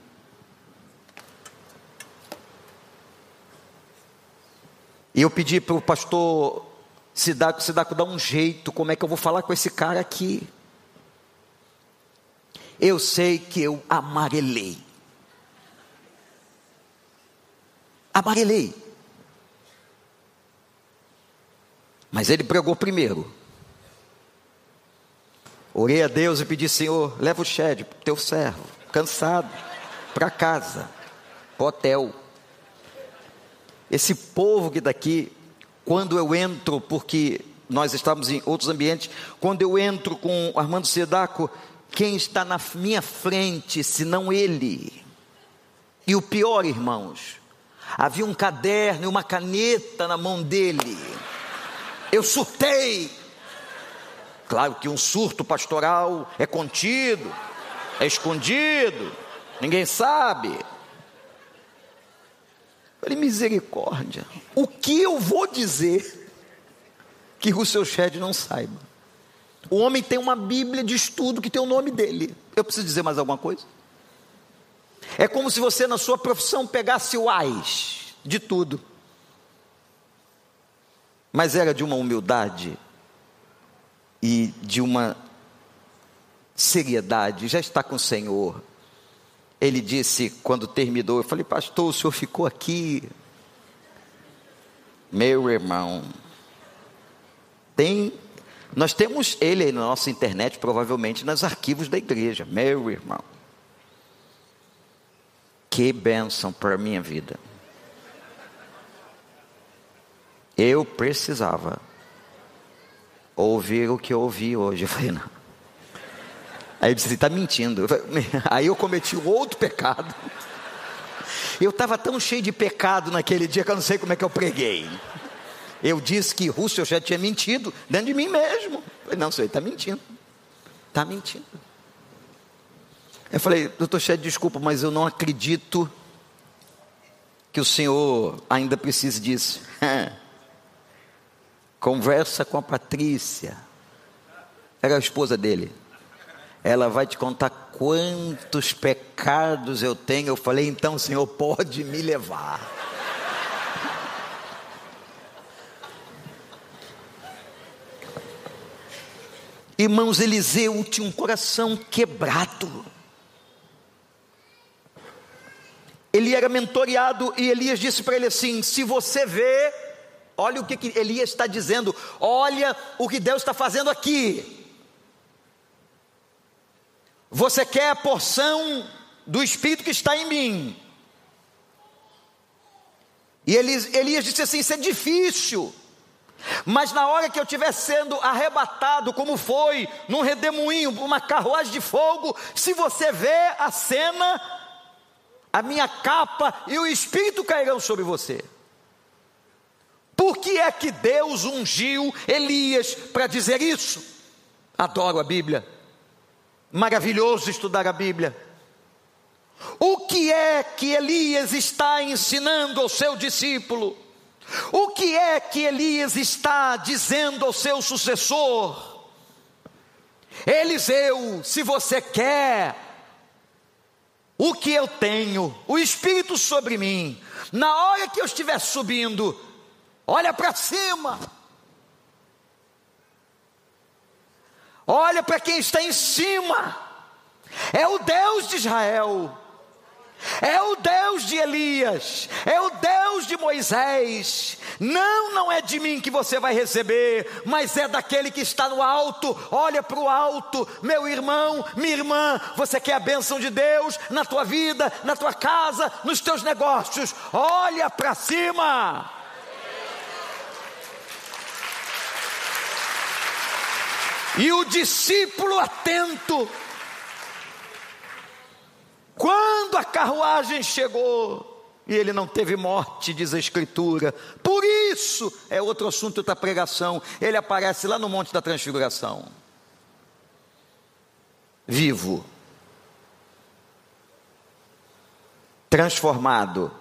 E eu pedi para o pastor Sidaco, dá um jeito, como é que eu vou falar com esse cara aqui? Eu sei que eu amarelei. Mas ele pregou primeiro. Orei a Deus e pedi: Senhor, leva o Shedd, teu servo, cansado, para casa, para o hotel. Esse povo que daqui, quando eu entro, porque nós estávamos em outros ambientes, quando eu entro com Armando Sidaco, quem está na minha frente, senão ele? E o pior, irmãos, havia um caderno e uma caneta na mão dele. Eu surtei. Claro que um surto pastoral é contido, é escondido, ninguém sabe. Falei: misericórdia, o que eu vou dizer que Rousseau Shedd não saiba? O homem tem uma Bíblia de estudo que tem o nome dele. Eu preciso dizer mais alguma coisa? É como se você na sua profissão pegasse o AIS de tudo. Mas era de uma humildade e de uma seriedade. Já está com o Senhor. Ele disse, quando terminou, eu falei: pastor, o senhor ficou aqui. Meu irmão, tem Nós temos ele aí na nossa internet, provavelmente nos arquivos da igreja. Meu irmão, que bênção para a minha vida. Eu precisava ouvir o que eu ouvi hoje. Eu falei, não. Aí ele disse assim, está mentindo. Aí eu cometi um outro pecado. Eu estava tão cheio de pecado naquele dia que eu não sei como é que eu preguei. Eu disse que Russell já tinha mentido dentro de mim mesmo. Eu falei, não, senhor, ele está mentindo. Está mentindo. Eu falei, doutor Ched, desculpa, mas eu não acredito que o senhor ainda precise disso. Conversa com a Patrícia. Era a esposa dele. Ela vai te contar quantos pecados eu tenho. Eu falei, então o senhor pode me levar. Irmãos, Eliseu tinha um coração quebrado. Ele era mentoreado e Elias disse para ele assim, se você vê, olha o que Elias está dizendo, olha o que Deus está fazendo aqui. Você quer a porção do Espírito que está em mim. E Elias disse assim, isso é difícil. Mas na hora que eu estiver sendo arrebatado, como foi, num redemoinho, uma carruagem de fogo, se você vê a cena, a minha capa e o Espírito cairão sobre você. Por que é que Deus ungiu Elias para dizer isso? Adoro a Bíblia. Maravilhoso estudar a Bíblia. O que é que Elias está ensinando ao seu discípulo? O que é que Elias está dizendo ao seu sucessor? Eliseu, se você quer o que eu tenho, o Espírito sobre mim, na hora que eu estiver subindo, olha para cima. Olha para quem está em cima. É o Deus de Israel. É o Deus de Elias. É o Deus de Moisés. Não é de mim que você vai receber, mas é daquele que está no alto. Olha para o alto, meu irmão, minha irmã. Você quer a bênção de Deus na tua vida, na tua casa, nos teus negócios? Olha para cima. E o discípulo atento, quando a carruagem chegou, e ele não teve morte, diz a Escritura, por isso, é outro assunto da pregação, ele aparece lá no Monte da Transfiguração, vivo, transformado,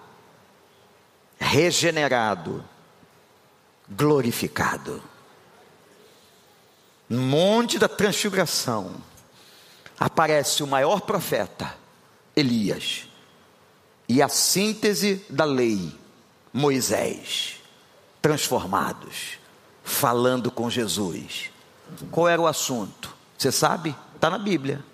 regenerado, glorificado. No Monte da Transfiguração, aparece o maior profeta, Elias, e a síntese da lei, Moisés, transformados, falando com Jesus. Qual era o assunto? Você sabe? Está na Bíblia.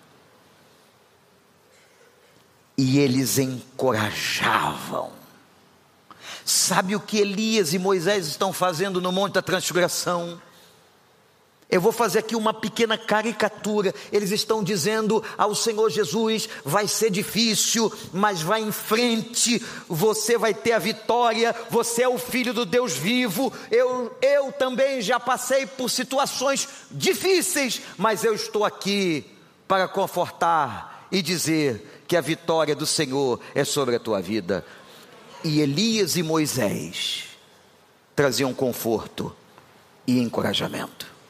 E eles encorajavam. Sabe o que Elias e Moisés estão fazendo no Monte da Transfiguração? Eu vou fazer aqui uma pequena caricatura. Eles estão dizendo ao Senhor Jesus, vai ser difícil, mas vai em frente, você vai ter a vitória, você é o Filho do Deus vivo, eu também já passei por situações difíceis, mas eu estou aqui para confortar e dizer que a vitória do Senhor é sobre a tua vida. E Elias e Moisés traziam conforto e encorajamento.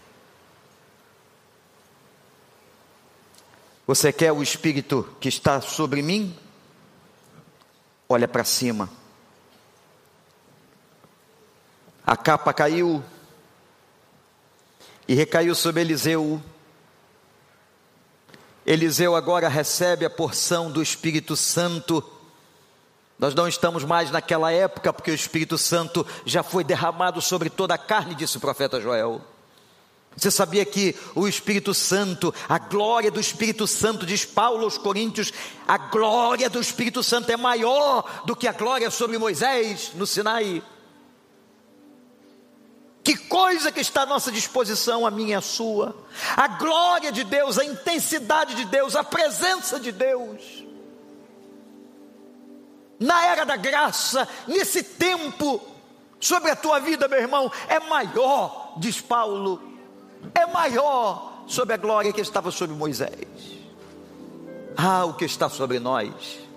Você quer o Espírito que está sobre mim? Olha para cima. A capa caiu e recaiu sobre Eliseu. Eliseu agora recebe a porção do Espírito Santo. Nós não estamos mais naquela época, porque o Espírito Santo já foi derramado sobre toda a carne, disse o profeta Joel. Você sabia que o Espírito Santo, a glória do Espírito Santo, diz Paulo aos Coríntios, a glória do Espírito Santo é maior do que a glória sobre Moisés no Sinai? Que coisa que está à nossa disposição, a minha e a sua. A glória de Deus, a intensidade de Deus, a presença de Deus. Na era da graça, nesse tempo, sobre a tua vida, meu irmão, é maior, diz Paulo, é maior sobre a glória que estava sobre Moisés. O que está sobre nós.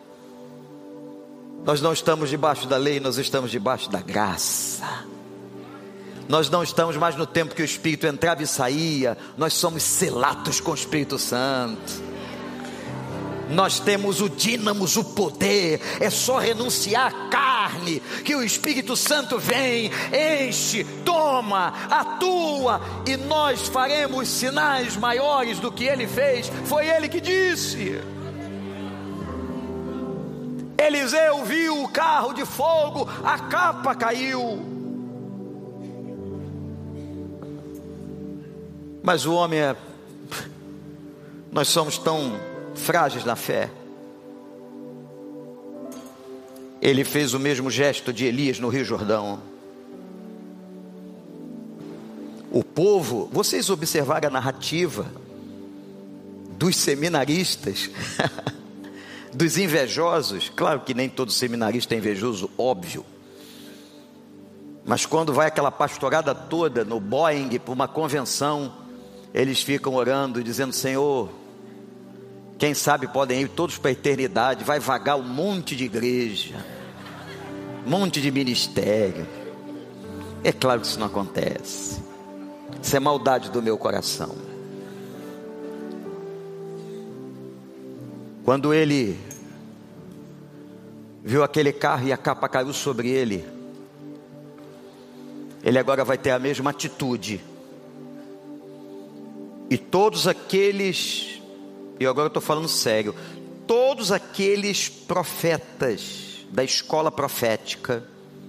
Nós não estamos debaixo da lei, nós estamos debaixo da graça. Nós não estamos mais no tempo que o Espírito entrava e saía. Nós somos selados com o Espírito Santo. Nós temos o dínamos, o poder. É só renunciar à carne, que o Espírito Santo vem, enche, toma, atua, e nós faremos sinais maiores do que Ele fez. Foi Ele que disse. Eliseu viu o carro de fogo, a capa caiu. Mas o homem nós somos tão frágeis na fé. Ele fez o mesmo gesto de Elias no Rio Jordão. O povo, vocês observaram a narrativa dos seminaristas, dos invejosos. Claro que nem todo seminarista é invejoso, óbvio. Mas quando vai aquela pastorada toda no Boeing para uma convenção, eles ficam orando e dizendo: Senhor, quem sabe podem ir todos para a eternidade. Vai vagar um monte de igreja, um monte de ministério. É claro que isso não acontece. Isso é maldade do meu coração. Quando ele viu aquele carro e a capa caiu sobre ele, ele agora vai ter a mesma atitude. E todos aqueles, e agora eu estou falando sério, todos aqueles profetas da escola profética,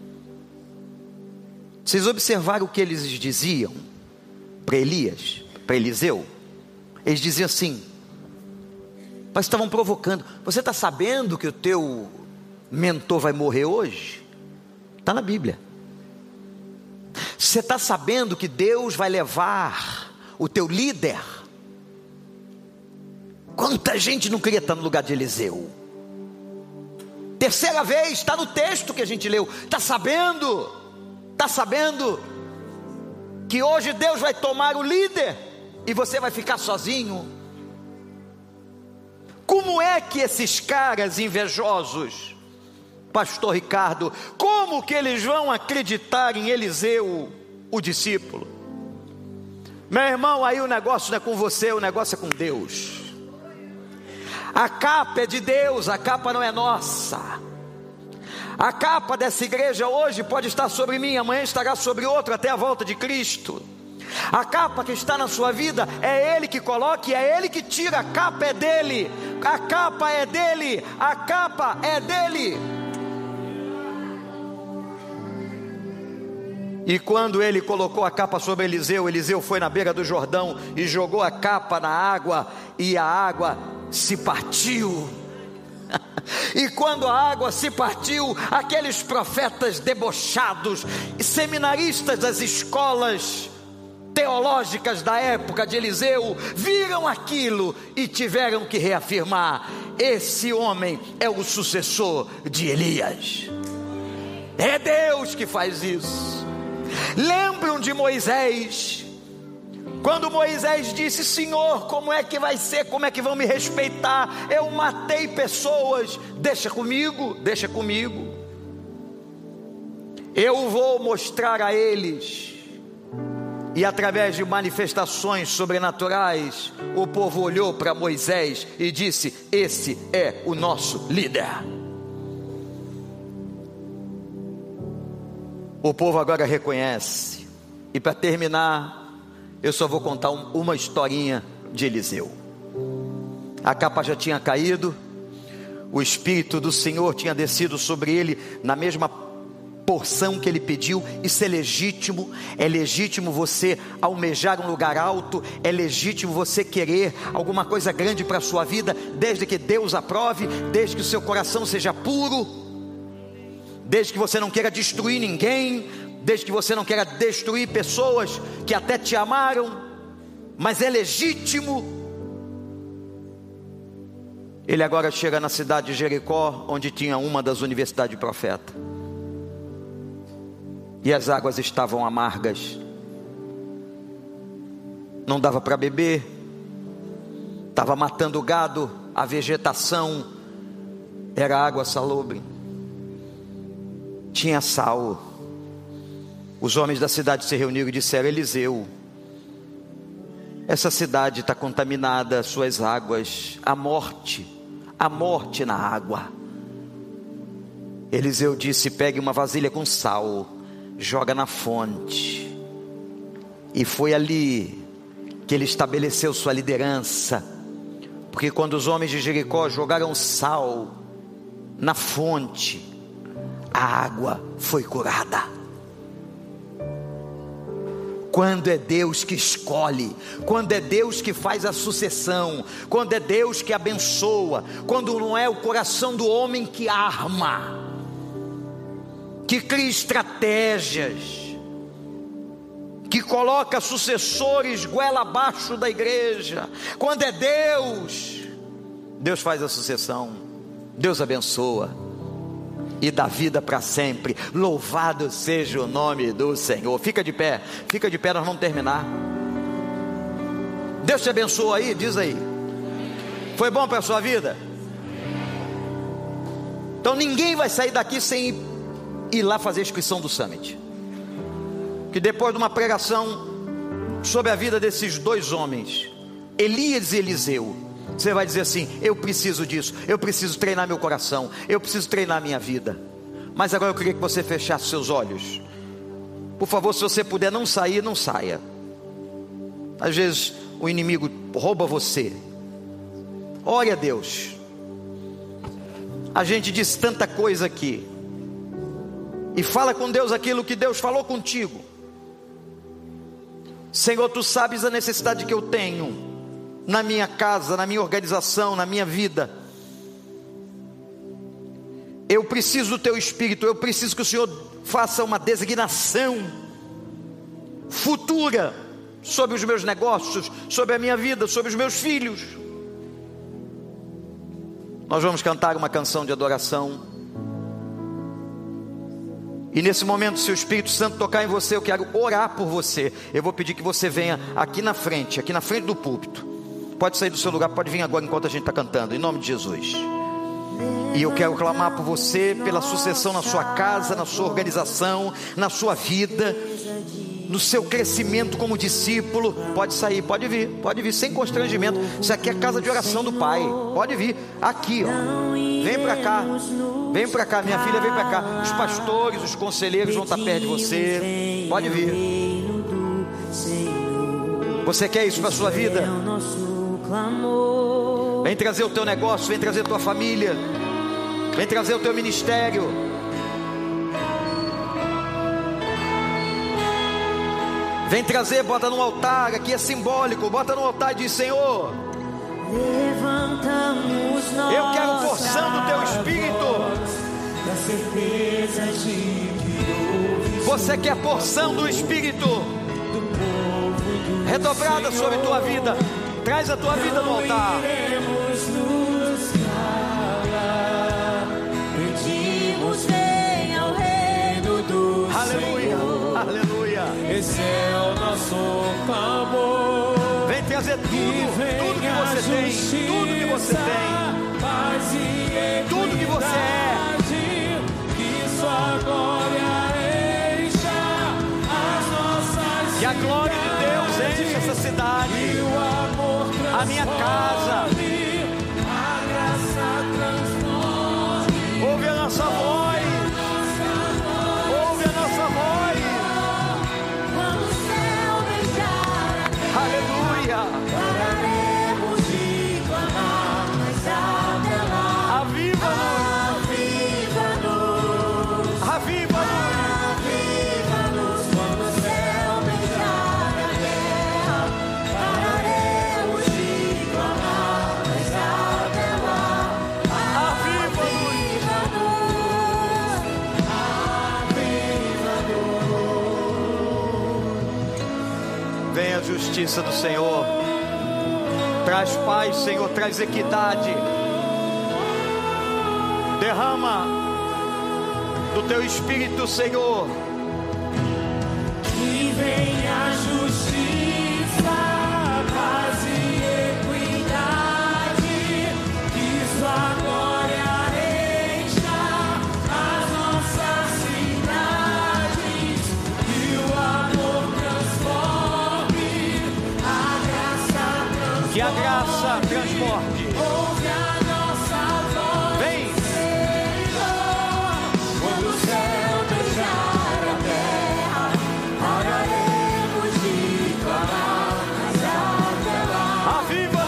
vocês observaram o que eles diziam para Elias, para Eliseu? Eles diziam assim, mas estavam provocando: você está sabendo que o teu mentor vai morrer hoje? Está na Bíblia. Você está sabendo que Deus vai levar o teu líder? Quanta gente não queria estar no lugar de Eliseu? Terceira vez, está no texto que a gente leu. Está sabendo que hoje Deus vai tomar o líder e você vai ficar sozinho? Como é que esses caras invejosos, pastor Ricardo, como que eles vão acreditar em Eliseu, o discípulo? Meu irmão, aí o negócio não é com você, o negócio é com Deus. A capa é de Deus, a capa não é nossa. A capa dessa igreja hoje pode estar sobre mim, amanhã estará sobre outro, até a volta de Cristo. A capa que está na sua vida, é Ele que coloca e é Ele que tira. A capa é dele, a capa é dele, a capa é dele. E quando ele colocou a capa sobre Eliseu, Eliseu foi na beira do Jordão e jogou a capa na água, e a água se partiu. E quando a água se partiu, aqueles profetas debochados, seminaristas das escolas teológicas da época de Eliseu, viram aquilo e tiveram que reafirmar: esse homem é o sucessor de Elias. É Deus que faz isso. Lembram de Moisés? Quando Moisés disse: Senhor, como é que vai ser? Como é que vão me respeitar? Eu matei pessoas. Deixa comigo. Eu vou mostrar a eles. E através de manifestações sobrenaturais, o povo olhou para Moisés e disse: esse é o nosso líder. O povo agora reconhece. E para terminar, eu só vou contar uma historinha de Eliseu. A capa já tinha caído, o Espírito do Senhor tinha descido sobre ele na mesma porção que ele pediu. Isso é legítimo você almejar um lugar alto, é legítimo você querer alguma coisa grande para a sua vida, desde que Deus aprove, desde que o seu coração seja puro, desde que você não queira destruir ninguém, desde que você não queira destruir pessoas que até te amaram, mas é legítimo. Ele agora chega na cidade de Jericó, onde tinha uma das universidades de profeta, e as águas estavam amargas, não dava para beber, estava matando o gado, a vegetação era água salobre, tinha sal. Os homens da cidade se reuniram e disseram: Eliseu, essa cidade está contaminada, suas águas, a morte na água. Eliseu disse: pegue uma vasilha com sal, joga na fonte. E foi ali que ele estabeleceu sua liderança, porque quando os homens de Jericó jogaram sal na fonte, a água foi curada. Quando é Deus que escolhe, quando é Deus que faz a sucessão, quando é Deus que abençoa, quando não é o coração do homem que arma, que cria estratégias, que coloca sucessores goela abaixo da igreja, quando é Deus, Deus faz a sucessão, Deus abençoa e dá vida para sempre. Louvado seja o nome do Senhor. Fica de pé, nós vamos terminar. Deus te abençoa aí, diz aí. Foi bom para a sua vida? Então ninguém vai sair daqui sem ir lá fazer a inscrição do Summit, que depois de uma pregação sobre a vida desses dois homens, Elias e Eliseu, você vai dizer assim: eu preciso disso, eu preciso treinar meu coração, eu preciso treinar minha vida. Mas agora eu queria que você fechasse seus olhos. Por favor, se você puder não sair, não saia. Às vezes o inimigo rouba você. Ore a Deus. A gente diz tanta coisa aqui, e fala com Deus aquilo que Deus falou contigo. Senhor, tu sabes a necessidade que eu tenho na minha casa, na minha organização, na minha vida. Eu preciso do teu Espírito, eu preciso que o Senhor faça uma designação futura sobre os meus negócios, sobre a minha vida, sobre os meus filhos. Nós vamos cantar uma canção de adoração, e nesse momento, se o Espírito Santo tocar em você, eu quero orar por você. Eu vou pedir que você venha aqui na frente do púlpito. Pode sair do seu lugar, pode vir agora enquanto a gente está cantando, em nome de Jesus. E eu quero clamar por você, pela sucessão na sua casa, na sua organização, na sua vida, no seu crescimento como discípulo. Pode sair, pode vir sem constrangimento. Isso aqui é a casa de oração do Pai. Pode vir, aqui ó. Vem para cá, minha filha, vem para cá. Os pastores, os conselheiros vão estar perto de você. Pode vir. Você quer isso para a sua vida? Vem trazer o teu negócio, vem trazer a tua família, vem trazer o teu ministério. Vem trazer, bota no altar, aqui é simbólico. Bota no altar e diz: Senhor, eu quero porção do teu Espírito. Você quer porção do Espírito redobrada sobre tua vida? Traz a tua vida no altar. Pedimos, vem ao reino do Aleluia, Senhor. aleluia. Esse é o nosso clamor. Vem trazer tudo que você tem, tudo que você tem, tudo que você é. Que sua glória encha as nossas. Que a glória de Deus enche essa cidade, E o amor a minha casa. a graça transforme. Ouve a nossa voz, ouve a nossa voz. Quando o céu beijar a terra, Aleluia. pararemos de clamar, mas até lá, Aviva-nos, aviva-nos. aviva-nos. Quando o céu beijar a terra, pararemos de clamar, mas até lá, Aviva-nos. aviva-nos, aviva-nos. justiça do Senhor. Traz paz, Senhor, traz equidade. Derrama do teu Espírito, Senhor. Que venha a justiça, paz e equidade, que sua glória encha as nossas cidades, que o amor transforme, a graça transforme. Que a graça transborde. Ouve a nossa voz, Vem. Senhor, quando o céu beijar a terra, pararemos de clamar, mas até lá, Aviva a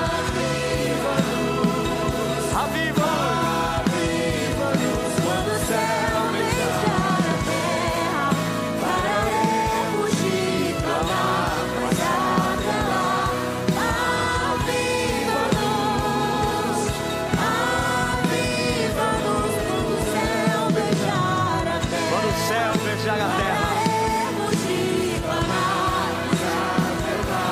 luz. Aviva a luz. quando o céu beijar a terra, pararemos de clamar, mas até lá, aviva-nos, aviva-nos, quando o céu beijar a terra. Quando o céu beijar a terra. Pararemos de clamar, mas até lá,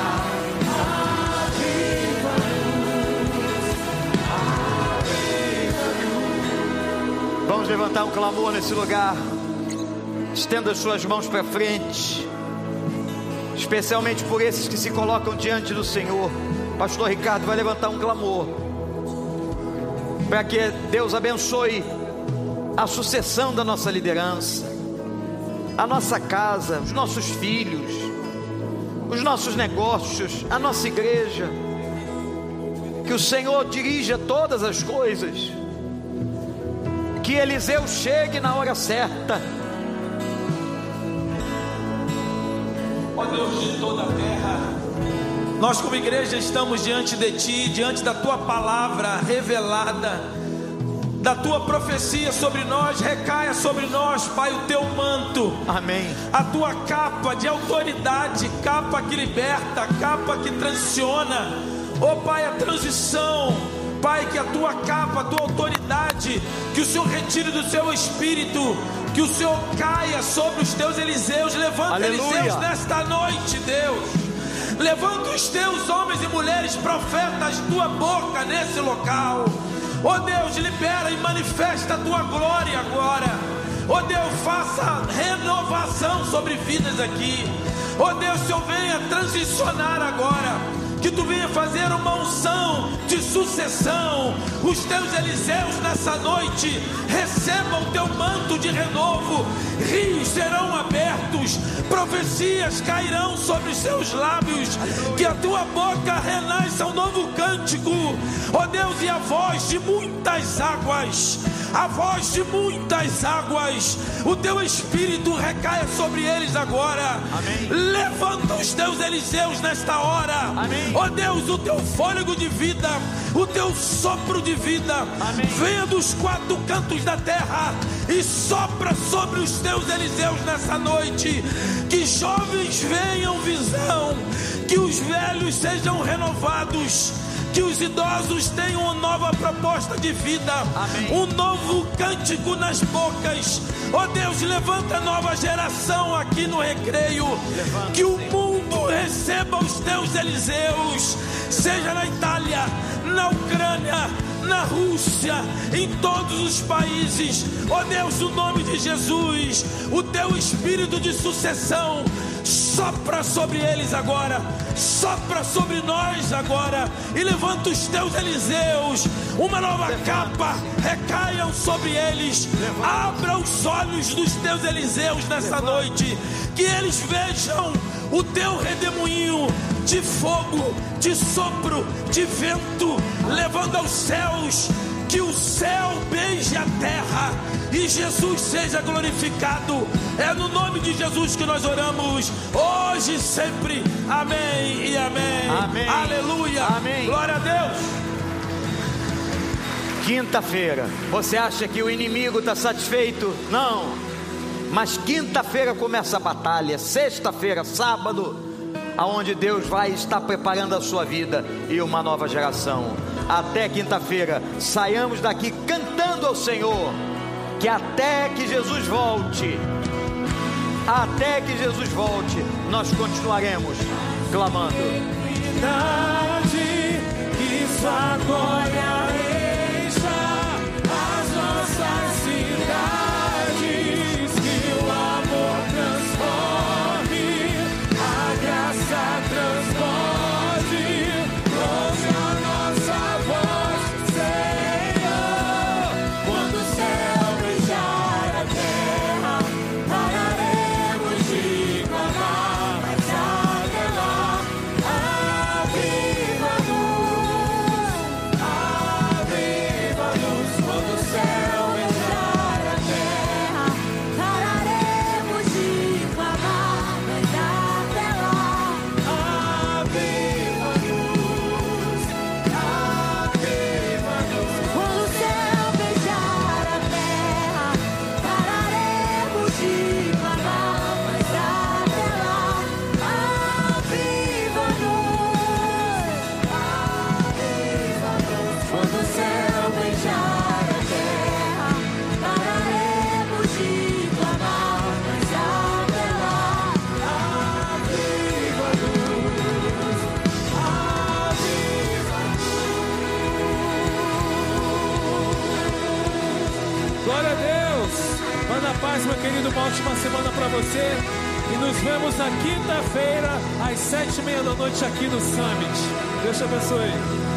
aviva-nos. Vamos levantar um clamor nesse lugar. Estenda as suas mãos para frente, especialmente por esses que se colocam diante do Senhor. Pastor Ricardo vai levantar um clamor para que Deus abençoe a sucessão da nossa liderança, a nossa casa, os nossos filhos, os nossos negócios, a nossa igreja. Que o Senhor dirija todas as coisas. Que Eliseu chegue na hora certa. Ó Deus de toda a terra, nós como igreja estamos diante de Ti, diante da Tua palavra revelada, da Tua profecia sobre nós. Recaia sobre nós, Pai, o Teu manto, Amém. a Tua capa de autoridade, capa que liberta, capa que transiciona. Ó Pai, a transição, Pai, que a Tua capa, a Tua autoridade, que o Senhor retire do Seu Espírito, que o Senhor caia sobre os Teus Eliseus. Levanta, Aleluia. Eliseus, nesta noite, Deus. Levanta os Teus homens e mulheres profetas, Tua boca nesse local. Ó Deus, libera e manifesta a Tua glória agora. Ó Deus, faça renovação sobre vidas aqui. Ó Deus, Senhor, venha transicionar agora. Que Tu venha fazer uma unção de sucessão. Os Teus Eliseus nessa noite recebam o Teu manto de renovo. Rios serão abertos, profecias cairão sobre os seus lábios. Que a Tua boca renasça um novo cântico. Ó Deus, e a voz de muitas águas, a voz de muitas águas, o Teu Espírito recaia sobre eles agora. Amém. Levanta os Teus Eliseus nesta hora. Amém. Ó Deus, o Teu fôlego de vida, o Teu sopro de vida, Amém. venha dos quatro cantos da terra e sopra sobre os Teus Eliseus nessa noite. Que jovens venham visão, que os velhos sejam renovados, que os idosos tenham uma nova proposta de vida. Amém. Um novo cântico nas bocas. Ó Deus, levanta a nova geração aqui no Recreio. Levanta, que o Senhor. mundo receba os Teus Eliseus, seja na Itália, na Ucrânia, na Rússia, em todos os países. Ó Deus, no nome de Jesus, o Teu Espírito de sucessão sopra sobre eles agora, sopra sobre nós agora, e levanta os Teus Eliseus. Uma nova capa recaiam sobre eles. Abra os olhos dos Teus Eliseus nessa noite, que eles vejam o Teu redemoinho de fogo, de sopro, de vento, levando aos céus. Que o céu beije a terra e Jesus seja glorificado. É no nome de Jesus que nós oramos, hoje e sempre. Amém e amém. Amém. Aleluia. Amém. Glória a Deus. Quinta-feira, você acha que o inimigo está satisfeito? Não. Mas quinta-feira começa a batalha. Sexta-feira, sábado, aonde Deus vai estar preparando a sua vida e uma nova geração. Até quinta-feira, saiamos daqui cantando ao Senhor, que até que Jesus volte, nós continuaremos clamando. Que sua glória encha as nossas cidades, que o amor transforme, a graça transborde, ouve a nossa voz, Senhor. Quando o céu beijar a terra, pararemos de clamar, mas até lá, aviva-nos. Quando o céu beijar a terra, Pararemos de clamar, mas até lá. aviva-nos, aviva-nos. Quando o céu beijar a terra, pararemos de clamar, mas até lá. Aviva-nos, quando o céu beijar a terra, pararemos de clamar, mas até lá. Glória a Deus. Manda paz, meu querido. Uma ótima semana para você. E nos vemos na quinta-feira, às 7:30 da noite aqui no Summit. Deus te abençoe.